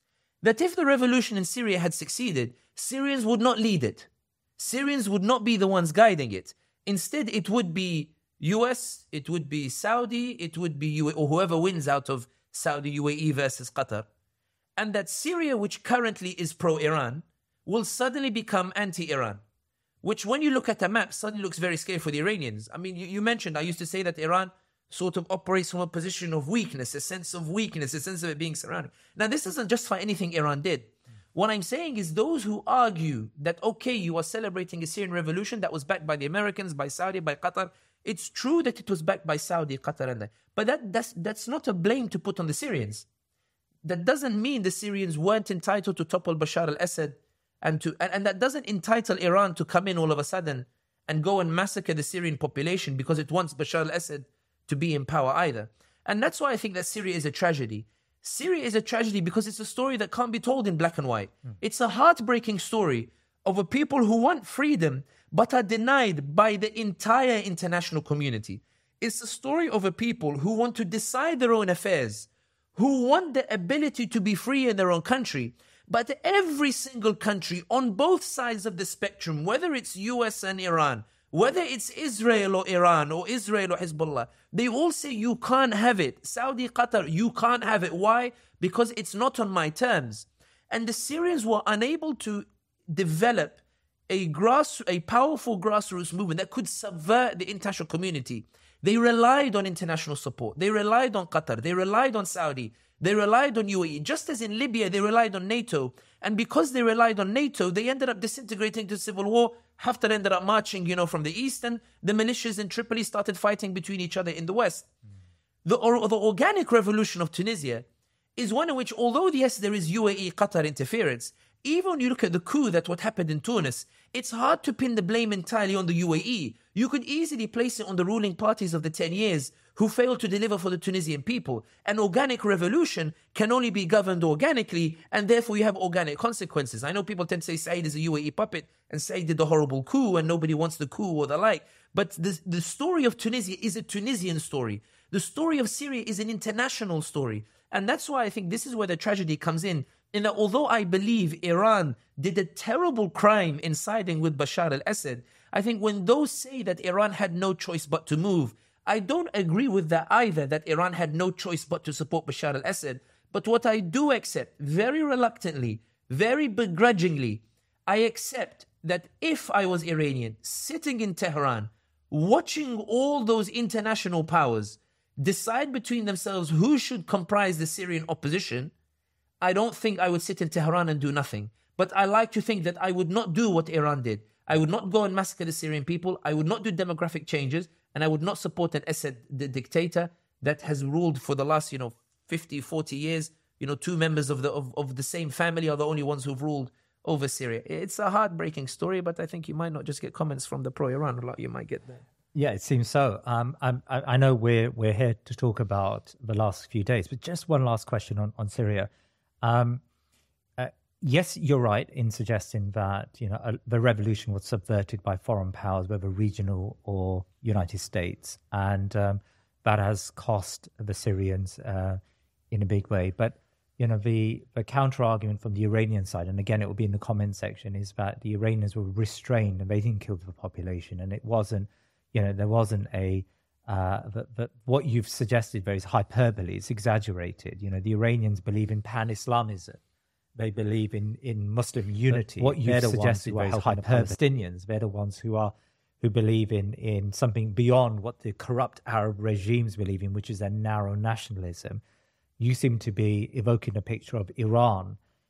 that if the revolution in Syria had succeeded, Syrians would not lead it. Syrians would not be the ones guiding it. Instead, it would be U S, it would be Saudi, it would be U A E, or whoever wins out of Saudi, U A E versus Qatar. And that Syria, which currently is pro-Iran, will suddenly become anti-Iran. Which, when you look at a map, suddenly looks very scary for the Iranians. I mean, you, you mentioned, I used to say that Iran sort of operates from a position of weakness, a sense of weakness, a sense of it being surrounded. Now, this doesn't justify anything Iran did. What I'm saying is those who argue that, okay, you are celebrating a Syrian revolution that was backed by the Americans, by Saudi, by Qatar. It's true that it was backed by Saudi, Qatar, and that. But that, that's, that's not a blame to put on the Syrians. That doesn't mean the Syrians weren't entitled to topple Bashar al-Assad, and, to, and, and that doesn't entitle Iran to come in all of a sudden and go and massacre the Syrian population because it wants Bashar al-Assad to be in power either. And that's why I think that Syria is a tragedy. Syria is a tragedy because it's a story that can't be told in black and white. Mm. It's a heartbreaking story of a people who want freedom but are denied by the entire international community. It's a story of a people who want to decide their own affairs, who want the ability to be free in their own country. But every single country on both sides of the spectrum, whether it's U S and Iran, whether it's Israel or Iran or Israel or Hezbollah, they all say you can't have it. Saudi, Qatar, you can't have it. Why? Because it's not on my terms. And the Syrians were unable to develop a grass, a powerful grassroots movement that could subvert the international community. They relied on international support. They relied on Qatar. They relied on Saudi. They relied on U A E. Just as in Libya, they relied on NATO. And because they relied on NATO, they ended up disintegrating to civil war. Haftar ended up marching, you know, from the east, and the militias in Tripoli started fighting between each other in the west. Mm. The, or, the organic revolution of Tunisia is one in which, although, yes, there is U A E, Qatar interference, even when you look at the coup that what happened in Tunis, it's hard to pin the blame entirely on the U A E. You could easily place it on the ruling parties of the ten years who failed to deliver for the Tunisian people. An organic revolution can only be governed organically, and therefore you have organic consequences. I know people tend to say Said is a U A E puppet, and Said did a horrible coup, and nobody wants the coup or the like. But the, the story of Tunisia is a Tunisian story. The story of Syria is an international story. And that's why I think this is where the tragedy comes in. In that although I believe Iran did a terrible crime in siding with Bashar al-Assad, I think when those say that Iran had no choice but to move, I don't agree with that either, that Iran had no choice but to support Bashar al-Assad. But what I do accept, very reluctantly, very begrudgingly, I accept that if I was Iranian, sitting in Tehran, watching all those international powers decide between themselves who should comprise the Syrian opposition, I don't think I would sit in Tehran and do nothing. But I like to think that I would not do what Iran did. I would not go and massacre the Syrian people. I would not do demographic changes. And I would not support an Assad the dictator that has ruled for the last, you know, fifty, forty years. You know, two members of the of, of the same family are the only ones who've ruled over Syria. It's a heartbreaking story, but I think you might not just get comments from the pro-Iran a lot. You might get there. Yeah, it seems so. Um, I, I know we're we're here to talk about the last few days, but just one last question on, on Syria. Um, uh, yes, you're right in suggesting that, you know, uh, the revolution was subverted by foreign powers, whether regional or United States, and um, that has cost the Syrians uh, in a big way. But, you know, the, the counter argument from the Iranian side, and again, it will be in the comment section, is that the Iranians were restrained and they didn't kill the population, and it wasn't, you know, there wasn't a Uh, that, that what you've suggested there is hyperbole, it's exaggerated. You know, the Iranians believe in pan-Islamism. They believe in, in Muslim unity. But what you've suggested there is hyperbole. Palestinians, they're the ones who are who believe in, in something beyond what the corrupt Arab regimes believe in, which is a narrow nationalism. You seem to be evoking a picture of Iran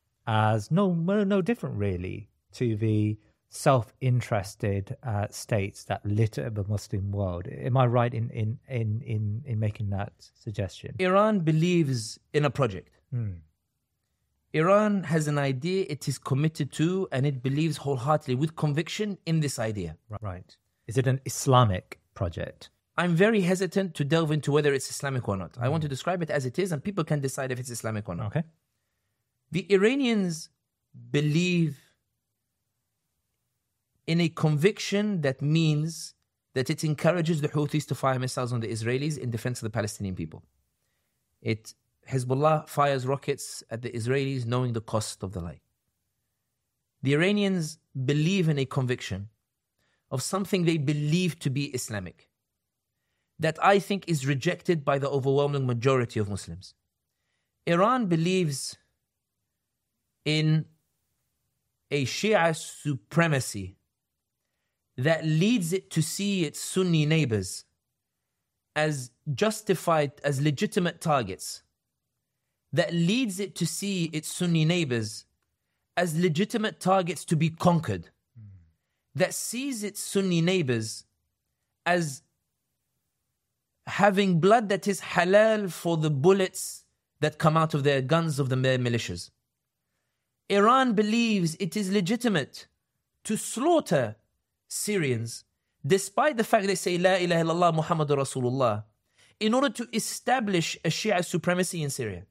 as no, no different really to the self-interested uh, states that litter the Muslim world. Am I right in in in in, in making that suggestion? Iran believes in a project. Hmm. Iran has an idea it is committed to, and it believes wholeheartedly with conviction in this idea. Right. Is it an Islamic project? I'm very hesitant to delve into whether it's Islamic or not. I want to describe it as it is, and people can decide if it's Islamic or not. Okay. The Iranians believe in a conviction that means that it encourages the Houthis to fire missiles on the Israelis in defense of the Palestinian people. It Hezbollah fires rockets at the Israelis knowing the cost of the like. The Iranians believe in a conviction of something they believe to be Islamic, that I think is rejected by the overwhelming majority of Muslims. Iran believes in a Shia supremacy that leads it to see its Sunni neighbors as justified, as legitimate targets, that leads it to see its Sunni neighbors as legitimate targets to be conquered, mm. that sees its Sunni neighbors as having blood that is halal for the bullets that come out of their guns of the militias. Iran believes it is legitimate to slaughter Syrians, despite the fact they say La ilaha illallah Muhammadur Rasulullah, in order to establish a Shia supremacy in Syria.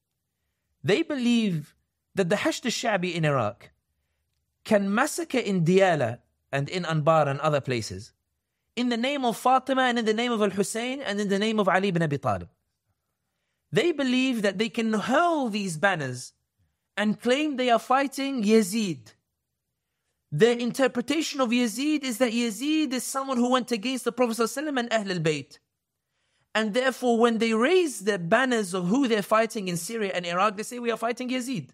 They believe that the Hashd al-Sha'bi in Iraq can massacre in Diyala and in Anbar and other places in the name of Fatima and in the name of Al-Hussein and in the name of Ali ibn Abi Talib. They believe that they can hurl these banners and claim they are fighting Yazid. Their interpretation of Yazid is that Yazid is someone who went against the Prophet ﷺ and Ahl al-Bayt. And therefore, when they raise the banners of who they're fighting in Syria and Iraq, they say, we are fighting Yazid.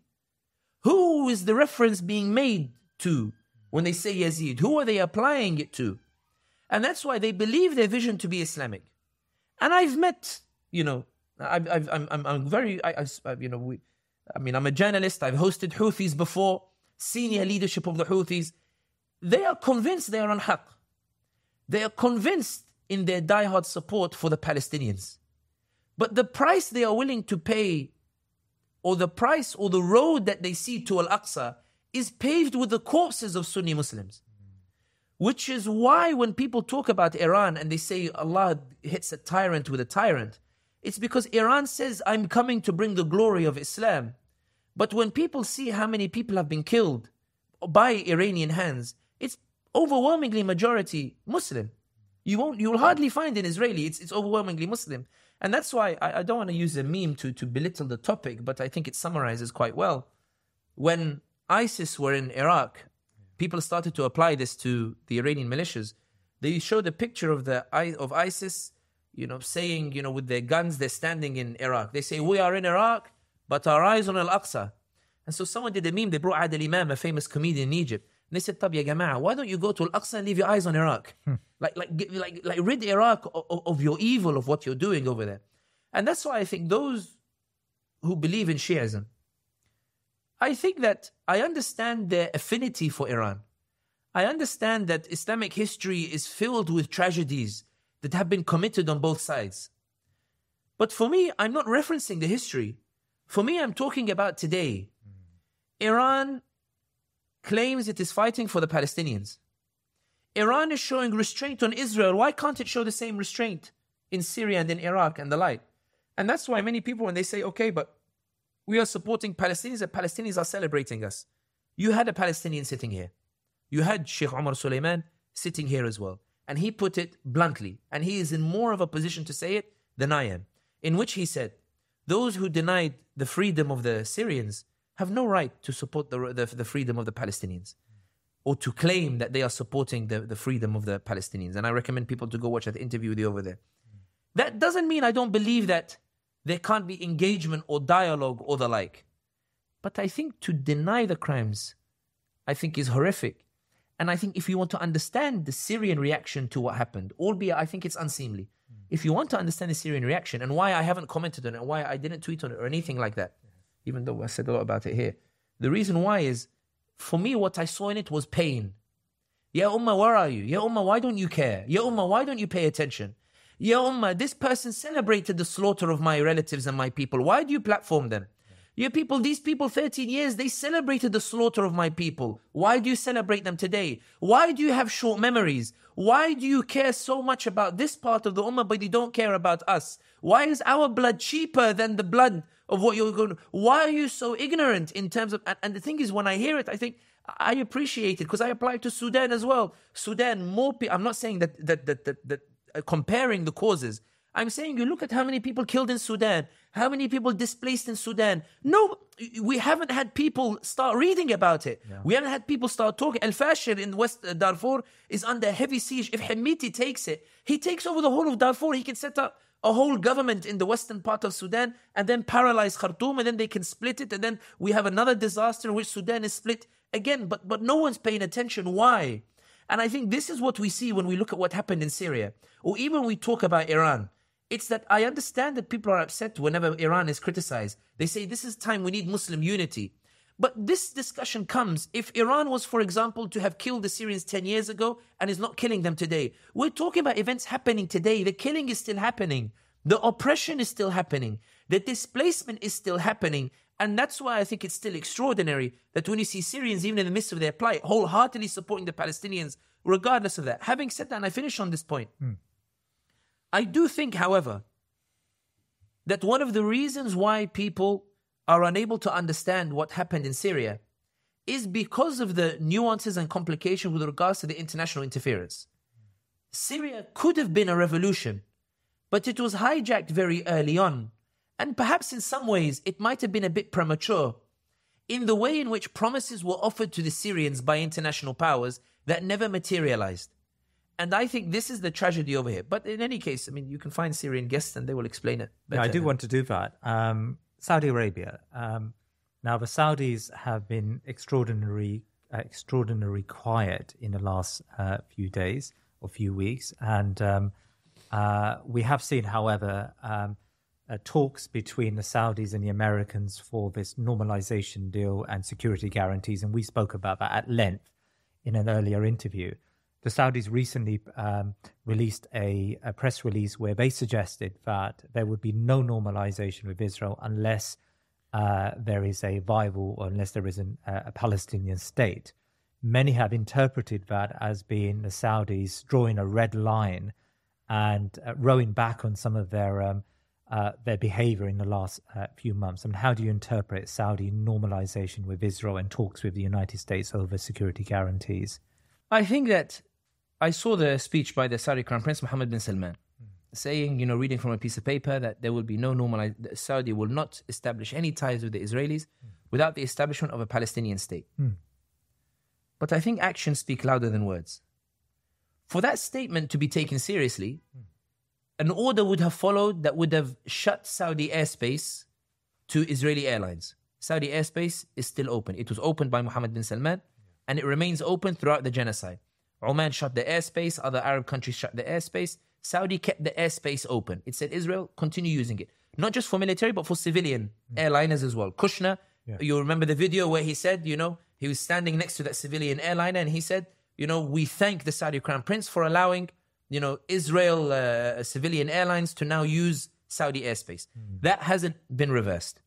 Who is the reference being made to when they say Yazid? Who are they applying it to? And that's why they believe their vision to be Islamic. And I've met, you know, I've, I've, I'm, I'm, I'm very, I, I, you know, we, I mean, I'm a journalist. I've hosted Houthis before, senior leadership of the Houthis. They are convinced they are on haqq. They are convinced in their diehard support for the Palestinians. But the price they are willing to pay, or the price or the road that they see to Al-Aqsa, is paved with the corpses of Sunni Muslims. Which is why when people talk about Iran and they say Allah hits a tyrant with a tyrant, it's because Iran says, I'm coming to bring the glory of Islam. But when people see how many people have been killed by Iranian hands, it's overwhelmingly majority Muslim. You won't, you will hardly find an Israeli. It's, it's overwhelmingly Muslim. And that's why I, I don't want to use a meme to, to belittle the topic, but I think it summarizes quite well. When ISIS were in Iraq, people started to apply this to the Iranian militias. They showed a picture of the of ISIS, you know, saying, you know, with their guns, they're standing in Iraq. They say, we are in Iraq, but our eyes on Al-Aqsa. And so someone did a meme. They brought Adil Imam, a famous comedian in Egypt. And they said, Tab ya Jama'a, why don't you go to Al-Aqsa and leave your eyes on Iraq? Hmm. Like, like, like, like, rid Iraq of, of your evil, of what you're doing over there. And that's why I think those who believe in Shi'ism, I think that I understand their affinity for Iran. I understand that Islamic history is filled with tragedies that have been committed on both sides. But for me, I'm not referencing the history. For me, I'm talking about today. Mm. Iran claims it is fighting for the Palestinians. Iran is showing restraint on Israel. Why can't it show the same restraint in Syria and in Iraq and the like? And that's why many people, when they say, okay, but we are supporting Palestinians, the Palestinians are celebrating us. You had a Palestinian sitting here. You had Sheikh Omar Suleiman sitting here as well. And he put it bluntly. And he is in more of a position to say it than I am. In which he said, those who denied the freedom of the Syrians have no right to support the, the, the freedom of the Palestinians. Or to claim that they are supporting the, the freedom of the Palestinians. And I recommend people to go watch that interview with you over there. That doesn't mean I don't believe that there can't be engagement or dialogue or the like. But I think to deny the crimes, I think is horrific. And I think if you want to understand the Syrian reaction to what happened, albeit I think it's unseemly. Mm. If you want to understand the Syrian reaction and why I haven't commented on it, why I didn't tweet on it or anything like that, yes. Even though I said a lot about it here, the reason why is, for me, what I saw in it was pain. Ya Ummah, where are you? Ya Ummah, why don't you care? Ya Ummah, why don't you pay attention? Ya Ummah, this person celebrated the slaughter of my relatives and my people. Why do you platform them? Yeah. Ya people, these people, thirteen years, they celebrated the slaughter of my people. Why do you celebrate them today? Why do you have short memories? Why do you care so much about this part of the Ummah, but you don't care about us? Why is our blood cheaper than the blood of what you're going to... Why are you so ignorant in terms of... And, and the thing is, when I hear it, I think, I appreciate it, because I apply it to Sudan as well. Sudan, more people... I'm not saying that, that, that, that, that uh, comparing the causes. I'm saying you look at how many people killed in Sudan, how many people displaced in Sudan. No, we haven't had people start reading about it. Yeah. We haven't had people start talking. Al-Fashir in West Darfur is under heavy siege. If Hemiti takes it, he takes over the whole of Darfur. He can set up a whole government in the western part of Sudan and then paralyze Khartoum, and then they can split it, and then we have another disaster in which Sudan is split again. But, but no one's paying attention. Why? And I think this is what we see when we look at what happened in Syria, or even when we talk about Iran. It's that I understand that people are upset whenever Iran is criticized. They say this is time we need Muslim unity. But this discussion comes if Iran was, for example, to have killed the Syrians ten years ago and is not killing them today. We're talking about events happening today. The killing is still happening. The oppression is still happening. The displacement is still happening. And that's why I think it's still extraordinary that when you see Syrians, even in the midst of their plight, wholeheartedly supporting the Palestinians, regardless of that. Having said that, and I finish on this point, mm. I do think, however, that one of the reasons why people are unable to understand what happened in Syria is because of the nuances and complications with regards to the international interference. Syria could have been a revolution, but it was hijacked very early on. And perhaps in some ways, it might have been a bit premature in the way in which promises were offered to the Syrians by international powers that never materialized. And I think this is the tragedy over here. But in any case, I mean, you can find Syrian guests and they will explain it better. Yeah, I do want to do that. Um, Saudi Arabia. Um, now, the Saudis have been extraordinary, uh, extraordinarily quiet in the last uh, few days or few weeks. And um, uh, we have seen, however, um, uh, talks between the Saudis and the Americans for this normalization deal and security guarantees. And we spoke about that at length in an earlier interview. The Saudis recently um, released a, a press release where they suggested that there would be no normalization with Israel unless uh, there is a viable, or unless there is an, uh, a Palestinian state. Many have interpreted that as being the Saudis drawing a red line and uh, rowing back on some of their um, uh, their behavior in the last uh, few months. I mean, how do you interpret Saudi normalization with Israel and talks with the United States over security guarantees? I think that I saw the speech by the Saudi Crown Prince Mohammed bin Salman mm. saying, you know, reading from a piece of paper that there will be no normalized, Saudi will not establish any ties with the Israelis mm. without the establishment of a Palestinian state. Mm. But I think actions speak louder than words. For that statement to be taken seriously, mm. an order would have followed that would have shut Saudi airspace to Israeli airlines. Saudi airspace is still open. It was opened by Mohammed bin Salman, and it remains open throughout the genocide. Oman shut the airspace, other Arab countries shut the airspace. Saudi kept the airspace open. It said, Israel, continue using it. Not just for military, but for civilian mm. airliners as well. Kushner, yeah. you remember the video where he said, you know, he was standing next to that civilian airliner and he said, you know, we thank the Saudi Crown Prince for allowing, you know, Israel uh, civilian airlines to now use Saudi airspace. Mm. That hasn't been reversed.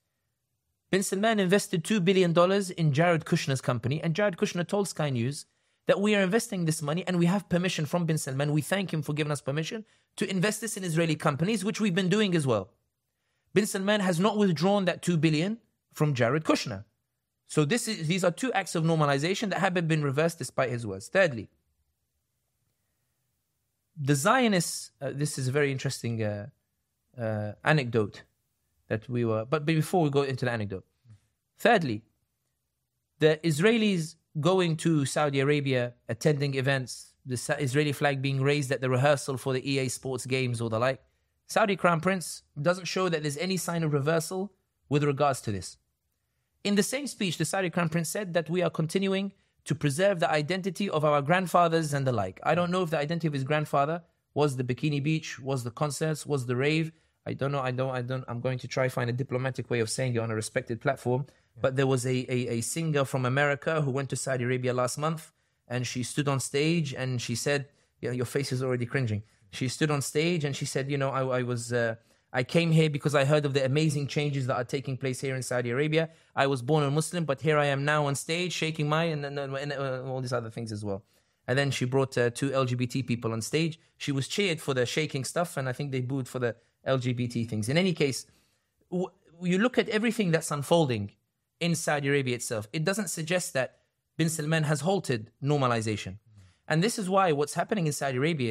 Bin Salman invested two billion dollars in Jared Kushner's company, and Jared Kushner told Sky News that we are investing this money and we have permission from Bin Salman. We thank him for giving us permission to invest this in Israeli companies, which we've been doing as well. Bin Salman has not withdrawn that two billion dollars from Jared Kushner. So this is, these are two acts of normalization that haven't been reversed despite his words. Thirdly, the Zionists, uh, this is a very interesting uh, uh, anecdote that we were, but before we go into the anecdote. Thirdly, the Israelis going to Saudi Arabia, attending events, the Israeli flag being raised at the rehearsal for the E A Sports games or the like. Saudi Crown Prince doesn't show that there's any sign of reversal with regards to this. In the same speech, the Saudi Crown Prince said that we are continuing to preserve the identity of our grandfathers and the like. I don't know if the identity of his grandfather was the Bikini Beach, was the concerts, was the rave. I don't know. I don't. I don't. I'm going to try find a diplomatic way of saying it on a respected platform. Yeah. But there was a, a a singer from America who went to Saudi Arabia last month, and she stood on stage and she said, "Yeah, your face is already cringing." She stood on stage and she said, "You know, I, I was." Uh, I came here because I heard of the amazing changes that are taking place here in Saudi Arabia. I was born a Muslim, but here I am now on stage shaking my and, and, and, and uh, all these other things as well. And then she brought uh, two L G B T people on stage. She was cheered for the shaking stuff, and I think they booed for the L G B T things. In any case, w- you look at everything that's unfolding in Saudi Arabia itself. It doesn't suggest that Bin Salman has halted normalization. And this is why what's happening in Saudi Arabia is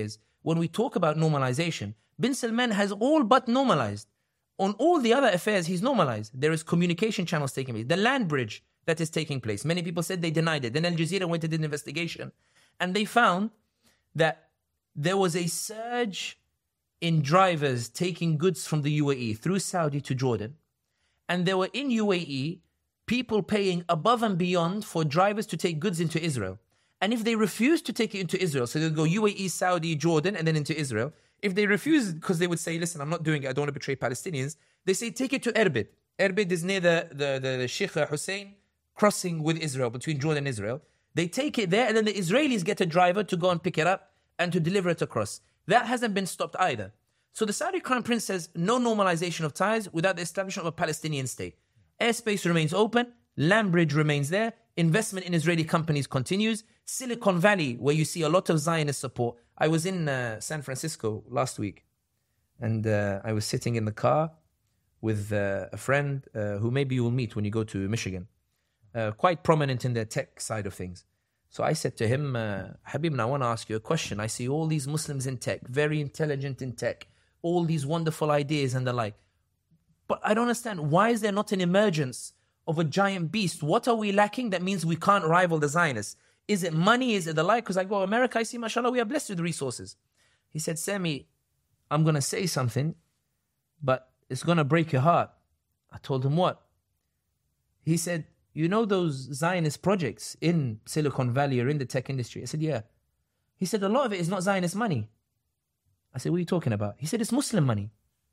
when we talk about normalization, bin Salman has all but normalized. On all the other affairs, he's normalized. There is communication channels taking place. The land bridge that is taking place. Many people said they denied it. Then Al Jazeera went and did an investigation. And they found that there was a surge in drivers taking goods from the U A E through Saudi to Jordan. And there were in U A E people paying above and beyond for drivers to take goods into Israel. And if they refuse to take it into Israel, so they'll go U A E, Saudi, Jordan, and then into Israel. If they refuse, because they would say, listen, I'm not doing it, I don't want to betray Palestinians, they say, take it to Erbid. Erbid is near the, the, the, the Sheikh Hussein crossing with Israel, between Jordan and Israel. They take it there, and then the Israelis get a driver to go and pick it up and to deliver it across. That hasn't been stopped either. So the Saudi Crown Prince says no normalization of ties without the establishment of a Palestinian state. Airspace remains open, land bridge remains there, investment in Israeli companies continues. Silicon Valley, where you see a lot of Zionist support. I was in uh, San Francisco last week, and uh, I was sitting in the car with uh, a friend uh, who maybe you will meet when you go to Michigan, uh, quite prominent in the tech side of things. So I said to him, uh, Habib, I want to ask you a question. I see all these Muslims in tech, very intelligent in tech, all these wonderful ideas and the like. But I don't understand, why is there not an emergence of a giant beast? What are we lacking that means we can't rival the Zionists? Is it money? Is it the like? Because I go, America, I see, mashallah, we are blessed with resources. He said, Sami, I'm going to say something, but it's going to break your heart. I told him, what? He said, you know those Zionist projects in Silicon Valley or in the tech industry? I said, yeah. He said, a lot of it is not Zionist money. I said, what are you talking about? He said, it's Muslim money.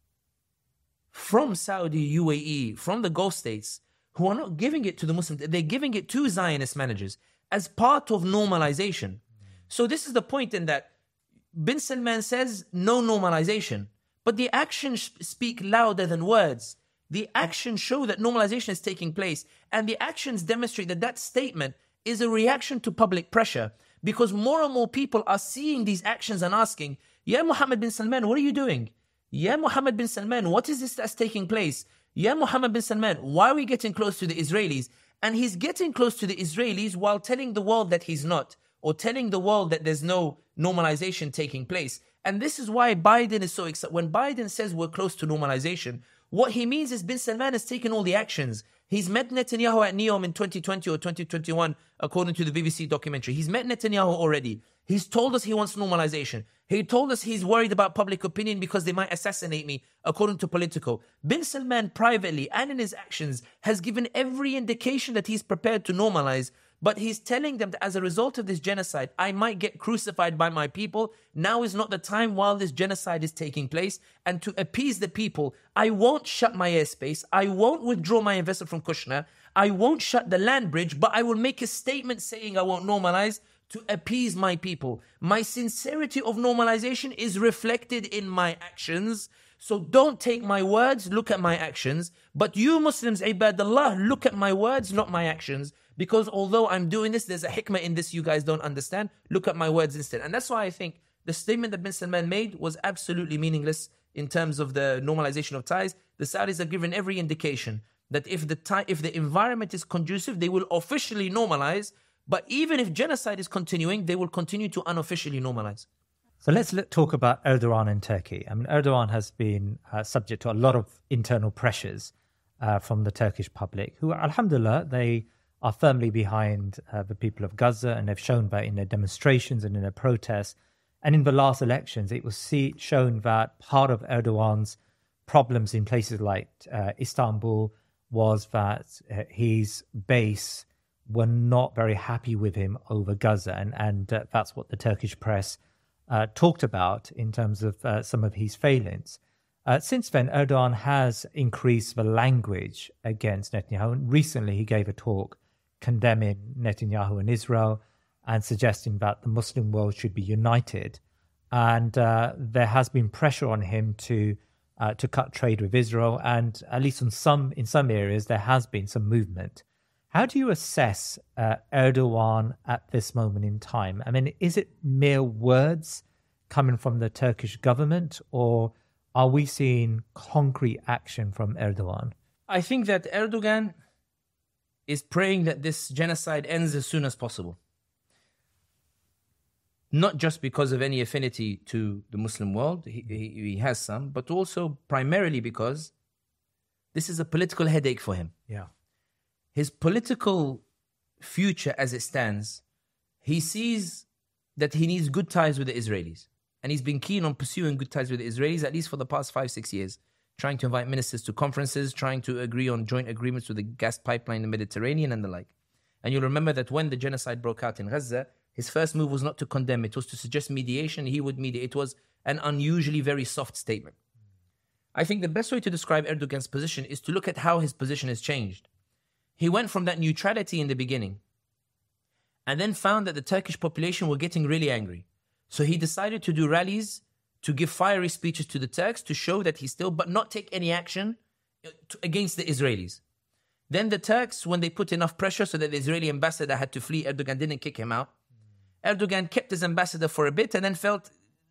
From Saudi, U A E, from the Gulf states, who are not giving it to the Muslims. They're giving it to Zionist managers as part of normalization. So this is the point in that bin Salman says no normalization, but the actions speak louder than words. The actions show that normalization is taking place, and the actions demonstrate that that statement is a reaction to public pressure, because more and more people are seeing these actions and asking, Ya Mohammed bin Salman, what are you doing? Ya Mohammed bin Salman, what is this that's taking place? Ya Mohammed bin Salman, why are we getting close to the Israelis? And he's getting close to the Israelis while telling the world that he's not, or telling the world that there's no normalization taking place. And this is why Biden is so excited. When Biden says we're close to normalization, what he means is bin Salman has taken all the actions. He's met Netanyahu at NEOM in twenty twenty or twenty twenty-one, according to the B B C documentary. He's met Netanyahu already. He's told us he wants normalization. He told us he's worried about public opinion because they might assassinate me, according to Politico. Bin Salman privately and in his actions has given every indication that he's prepared to normalize, but he's telling them that as a result of this genocide, I might get crucified by my people. Now is not the time while this genocide is taking place. And to appease the people, I won't shut my airspace. I won't withdraw my investment from Kushner. I won't shut the land bridge, but I will make a statement saying I won't normalize to appease my people. My sincerity of normalization is reflected in my actions. So don't take my words, look at my actions. But you Muslims, ibadallah, look at my words, not my actions. Because although I'm doing this, there's a hikmah in this you guys don't understand. Look at my words instead. And that's why I think the statement that bin Salman made was absolutely meaningless in terms of the normalization of ties. The Saudis are given every indication that if the tie, if the environment is conducive, they will officially normalize. But even if genocide is continuing, they will continue to unofficially normalize. So let's let, talk about Erdogan in Turkey. I mean, Erdogan has been uh, subject to a lot of internal pressures uh, from the Turkish public, who, alhamdulillah, they are firmly behind uh, the people of Gaza, and they've shown that in their demonstrations and in their protests. And in the last elections, it was see, shown that part of Erdogan's problems in places like uh, Istanbul was that uh, his base were not very happy with him over Gaza. And, and uh, that's what the Turkish press uh, talked about in terms of uh, some of his failings. Uh, since then, Erdogan has increased the language against Netanyahu. And recently, he gave a talk condemning Netanyahu and Israel and suggesting that the Muslim world should be united. And uh, there has been pressure on him to uh, to cut trade with Israel. And at least in some, in some areas, there has been some movement. How do you assess uh, Erdogan at this moment in time? I mean, is it mere words coming from the Turkish government, or are we seeing concrete action from Erdogan? I think that Erdogan is praying that this genocide ends as soon as possible. not just because of any affinity to the Muslim world, he, he, he has some, but also primarily because this is a political headache for him. Yeah. His political future as it stands, he sees that he needs good ties with the Israelis. And he's been keen on pursuing good ties with the Israelis, at least for the past five, six years, trying to invite ministers to conferences, trying to agree on joint agreements with the gas pipeline in the Mediterranean and the like. And you'll remember that when the genocide broke out in Gaza, his first move was not to condemn, it was to suggest mediation. He would mediate. It was an unusually very soft statement. I think the best way to describe Erdogan's position is to look at how his position has changed. He went from that neutrality in the beginning and then found that the Turkish population were getting really angry. So he decided to do rallies, to give fiery speeches to the Turks to show that he still, but not take any action against the Israelis. Then the Turks, when they put enough pressure so that the Israeli ambassador had to flee, Erdogan didn't kick him out. Erdogan kept his ambassador for a bit and then felt,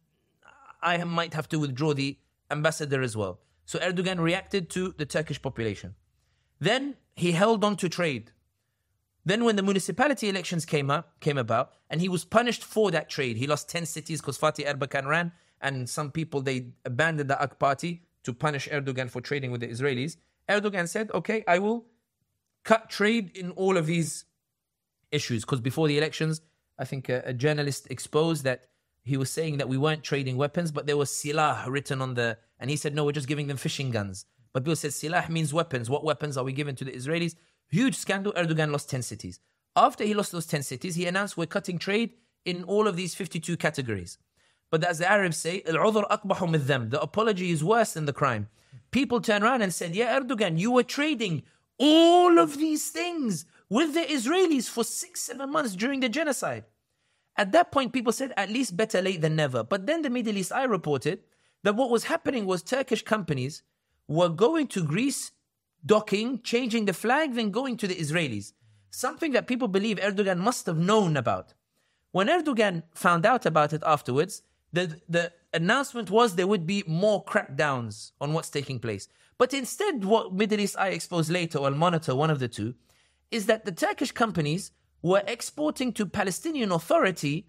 I might have to withdraw the ambassador as well. So Erdogan reacted to the Turkish population. Then he held on to trade. Then when the municipality elections came up, came about, and he was punished for that trade. He lost ten cities because Fatih Erbakan ran, and some people, they abandoned the A K party to punish Erdogan for trading with the Israelis. Erdogan said, okay, I will cut trade in all of these issues. Because before the elections, I think a, a journalist exposed that he was saying that we weren't trading weapons, but there was silah written on the, and he said, no, we're just giving them fishing guns. But people said silah means weapons. What weapons are we giving to the Israelis? Huge scandal. Erdogan lost ten cities. After he lost those ten cities, he announced we're cutting trade in all of these fifty-two categories. But as the Arabs say, al-udhr aqbahu min dhanb. The apology is worse than the crime. People turn around and said, yeah, Erdogan, you were trading all of these things with the Israelis for six, seven months during the genocide. At that point, people said, at least better late than never. But then the Middle East Eye reported that what was happening was Turkish companies were going to Greece, docking, changing the flag, then going to the Israelis. Something that people believe Erdogan must have known about. When Erdogan found out about it afterwards, the, the announcement was there would be more crackdowns on what's taking place. But instead, what Middle East Eye exposed later, or Al-Monitor, one of the two, is that the Turkish companies were exporting to Palestinian Authority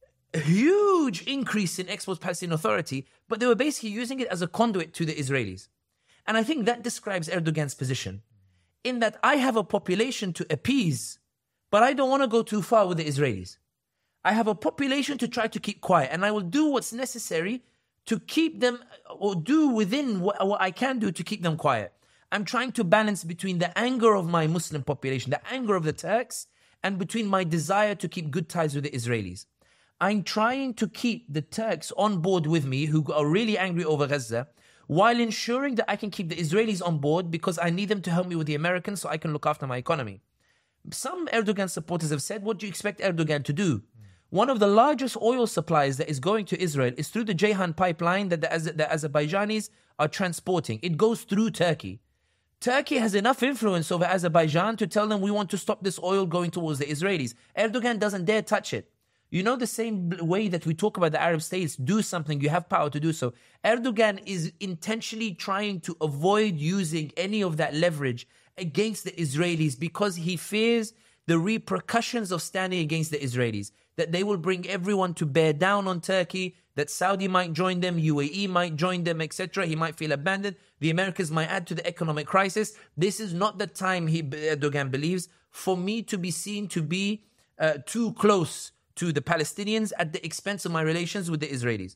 a huge increase in exports to Palestinian Authority, but they were basically using it as a conduit to the Israelis. And I think that describes Erdogan's position, in that I have a population to appease, but I don't want to go too far with the Israelis. I have a population to try to keep quiet, and I will do what's necessary to keep them, or do within what, what I can do to keep them quiet. I'm trying to balance between the anger of my Muslim population, the anger of the Turks, and between my desire to keep good ties with the Israelis. I'm trying to keep the Turks on board with me, who are really angry over Gaza, while ensuring that I can keep the Israelis on board because I need them to help me with the Americans so I can look after my economy. Some Erdogan supporters have said, what do you expect Erdogan to do? One of the largest oil supplies that is going to Israel is through the Ceyhan pipeline that the, Az- the Azerbaijanis are transporting. It goes through Turkey. Turkey has enough influence over Azerbaijan to tell them we want to stop this oil going towards the Israelis. Erdogan doesn't dare touch it. You know, the same way that we talk about the Arab states, do something, you have power to do so. Erdogan is intentionally trying to avoid using any of that leverage against the Israelis because he fears the repercussions of standing against the Israelis, that they will bring everyone to bear down on Turkey, that Saudi might join them, U A E might join them, et cetera. He might feel abandoned. The Americans might add to the economic crisis. This is not the time, he Erdogan believes, for me to be seen to be uh, too close to the Palestinians at the expense of my relations with the Israelis.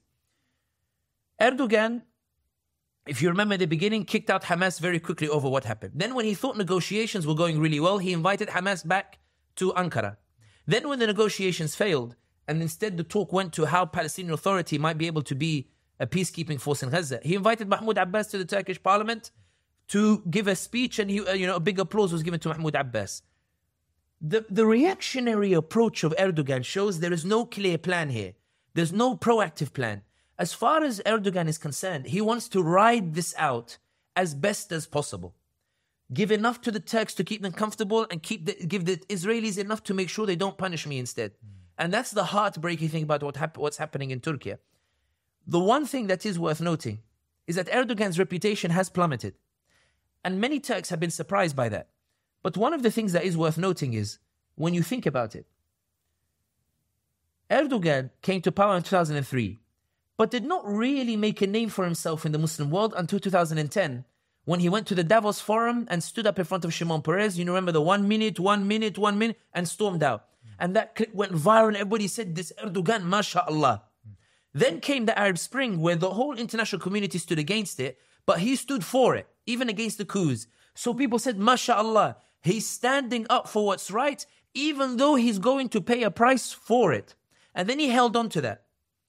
Erdogan, if you remember at the beginning, kicked out Hamas very quickly over what happened. Then when he thought negotiations were going really well, he invited Hamas back to Ankara. Then when the negotiations failed, and instead the talk went to how Palestinian Authority might be able to be a peacekeeping force in Gaza, he invited Mahmoud Abbas to the Turkish parliament to give a speech, and he, uh, you know, a big applause was given to Mahmoud Abbas. The, the reactionary approach of Erdogan shows there is no clear plan here. There's no proactive plan. As far as Erdogan is concerned, he wants to ride this out as best as possible. Give enough to the Turks to keep them comfortable and keep the, give the Israelis enough to make sure they don't punish me instead. Mm. And that's the heartbreaking thing about what hap- what's happening in Turkey. The one thing that is worth noting is that Erdogan's reputation has plummeted. And many Turks have been surprised by that. But one of the things that is worth noting is, when you think about it, Erdogan came to power in two thousand three, but did not really make a name for himself in the Muslim world until two thousand ten, when he went to the Davos Forum and stood up in front of Shimon Peres. You remember the one minute, one minute, one minute, and stormed out. And that clip went viral. Everybody said, this Erdogan, mashallah. Then came the Arab Spring, where the whole international community stood against it, but he stood for it, even against the coups. So people said, mashallah, he's standing up for what's right, even though he's going to pay a price for it. And then he held on to that.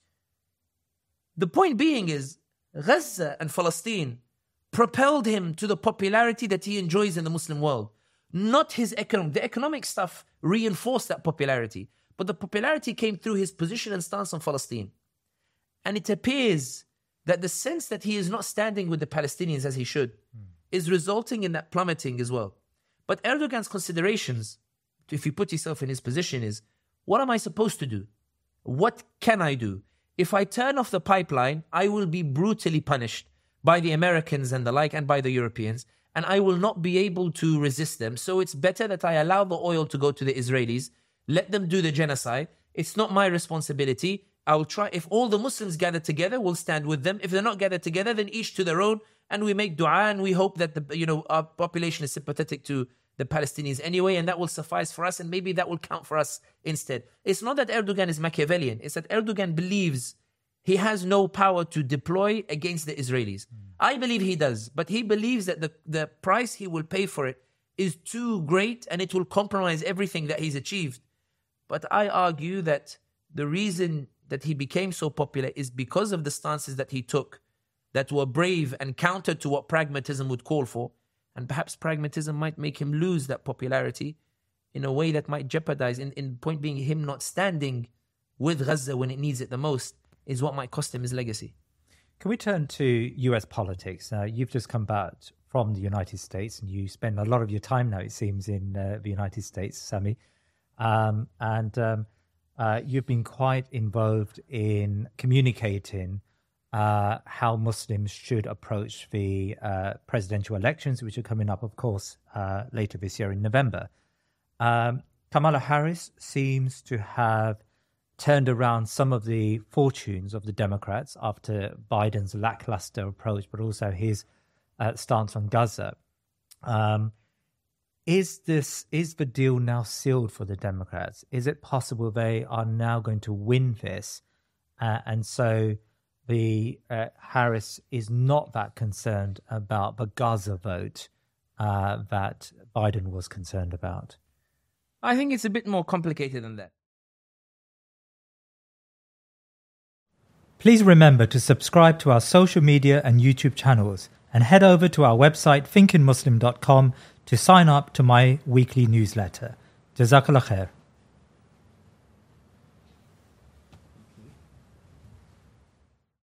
The point being is, Gaza and Palestine propelled him to the popularity that he enjoys in the Muslim world. Not his economic. The economic stuff reinforced that popularity. But the popularity came through his position and stance on Palestine. And it appears that the sense that he is not standing with the Palestinians as he should mm. is resulting in that plummeting as well. But Erdogan's considerations, if you put yourself in his position, is, what am I supposed to do? What can I do? If I turn off the pipeline, I will be brutally punished by the Americans and the like, and by the Europeans, and I will not be able to resist them. So it's better that I allow the oil to go to the Israelis, let them do the genocide. It's not my responsibility. I will try. If all the Muslims gather together, we'll stand with them. If they're not gathered together, then each to their own, and we make dua, and we hope that the you know our population is sympathetic to the Palestinians anyway, and that will suffice for us, and maybe that will count for us instead. It's not that Erdogan is Machiavellian. It's that Erdogan believes he has no power to deploy against the Israelis. Mm. I believe he does, but he believes that the, the price he will pay for it is too great, and it will compromise everything that he's achieved. But I argue that the reason that he became so popular is because of the stances that he took that were brave and counter to what pragmatism would call for. And perhaps pragmatism might make him lose that popularity in a way that might jeopardize, in, in point being him not standing with Gaza when it needs it the most, is what might cost him his legacy. Can we turn to U S politics? Now, you've just come back from the United States, and you spend a lot of your time now, it seems, in uh, the United States, Sami. Um, and um, uh, you've been quite involved in communicating uh, how Muslims should approach the uh, presidential elections, which are coming up, of course, uh, later this year in November. Um, Kamala Harris seems to have turned around some of the fortunes of the Democrats after Biden's lackluster approach, but also his uh, stance on Gaza. Um, is this is the deal now sealed for the Democrats? Is it possible they are now going to win this, uh, and so the uh, Harris is not that concerned about the Gaza vote uh, that Biden was concerned about? I think it's a bit more complicated than that. Please remember to subscribe to our social media and YouTube channels, and head over to our website thinking muslim dot com to sign up to my weekly newsletter. Jazakallah khair.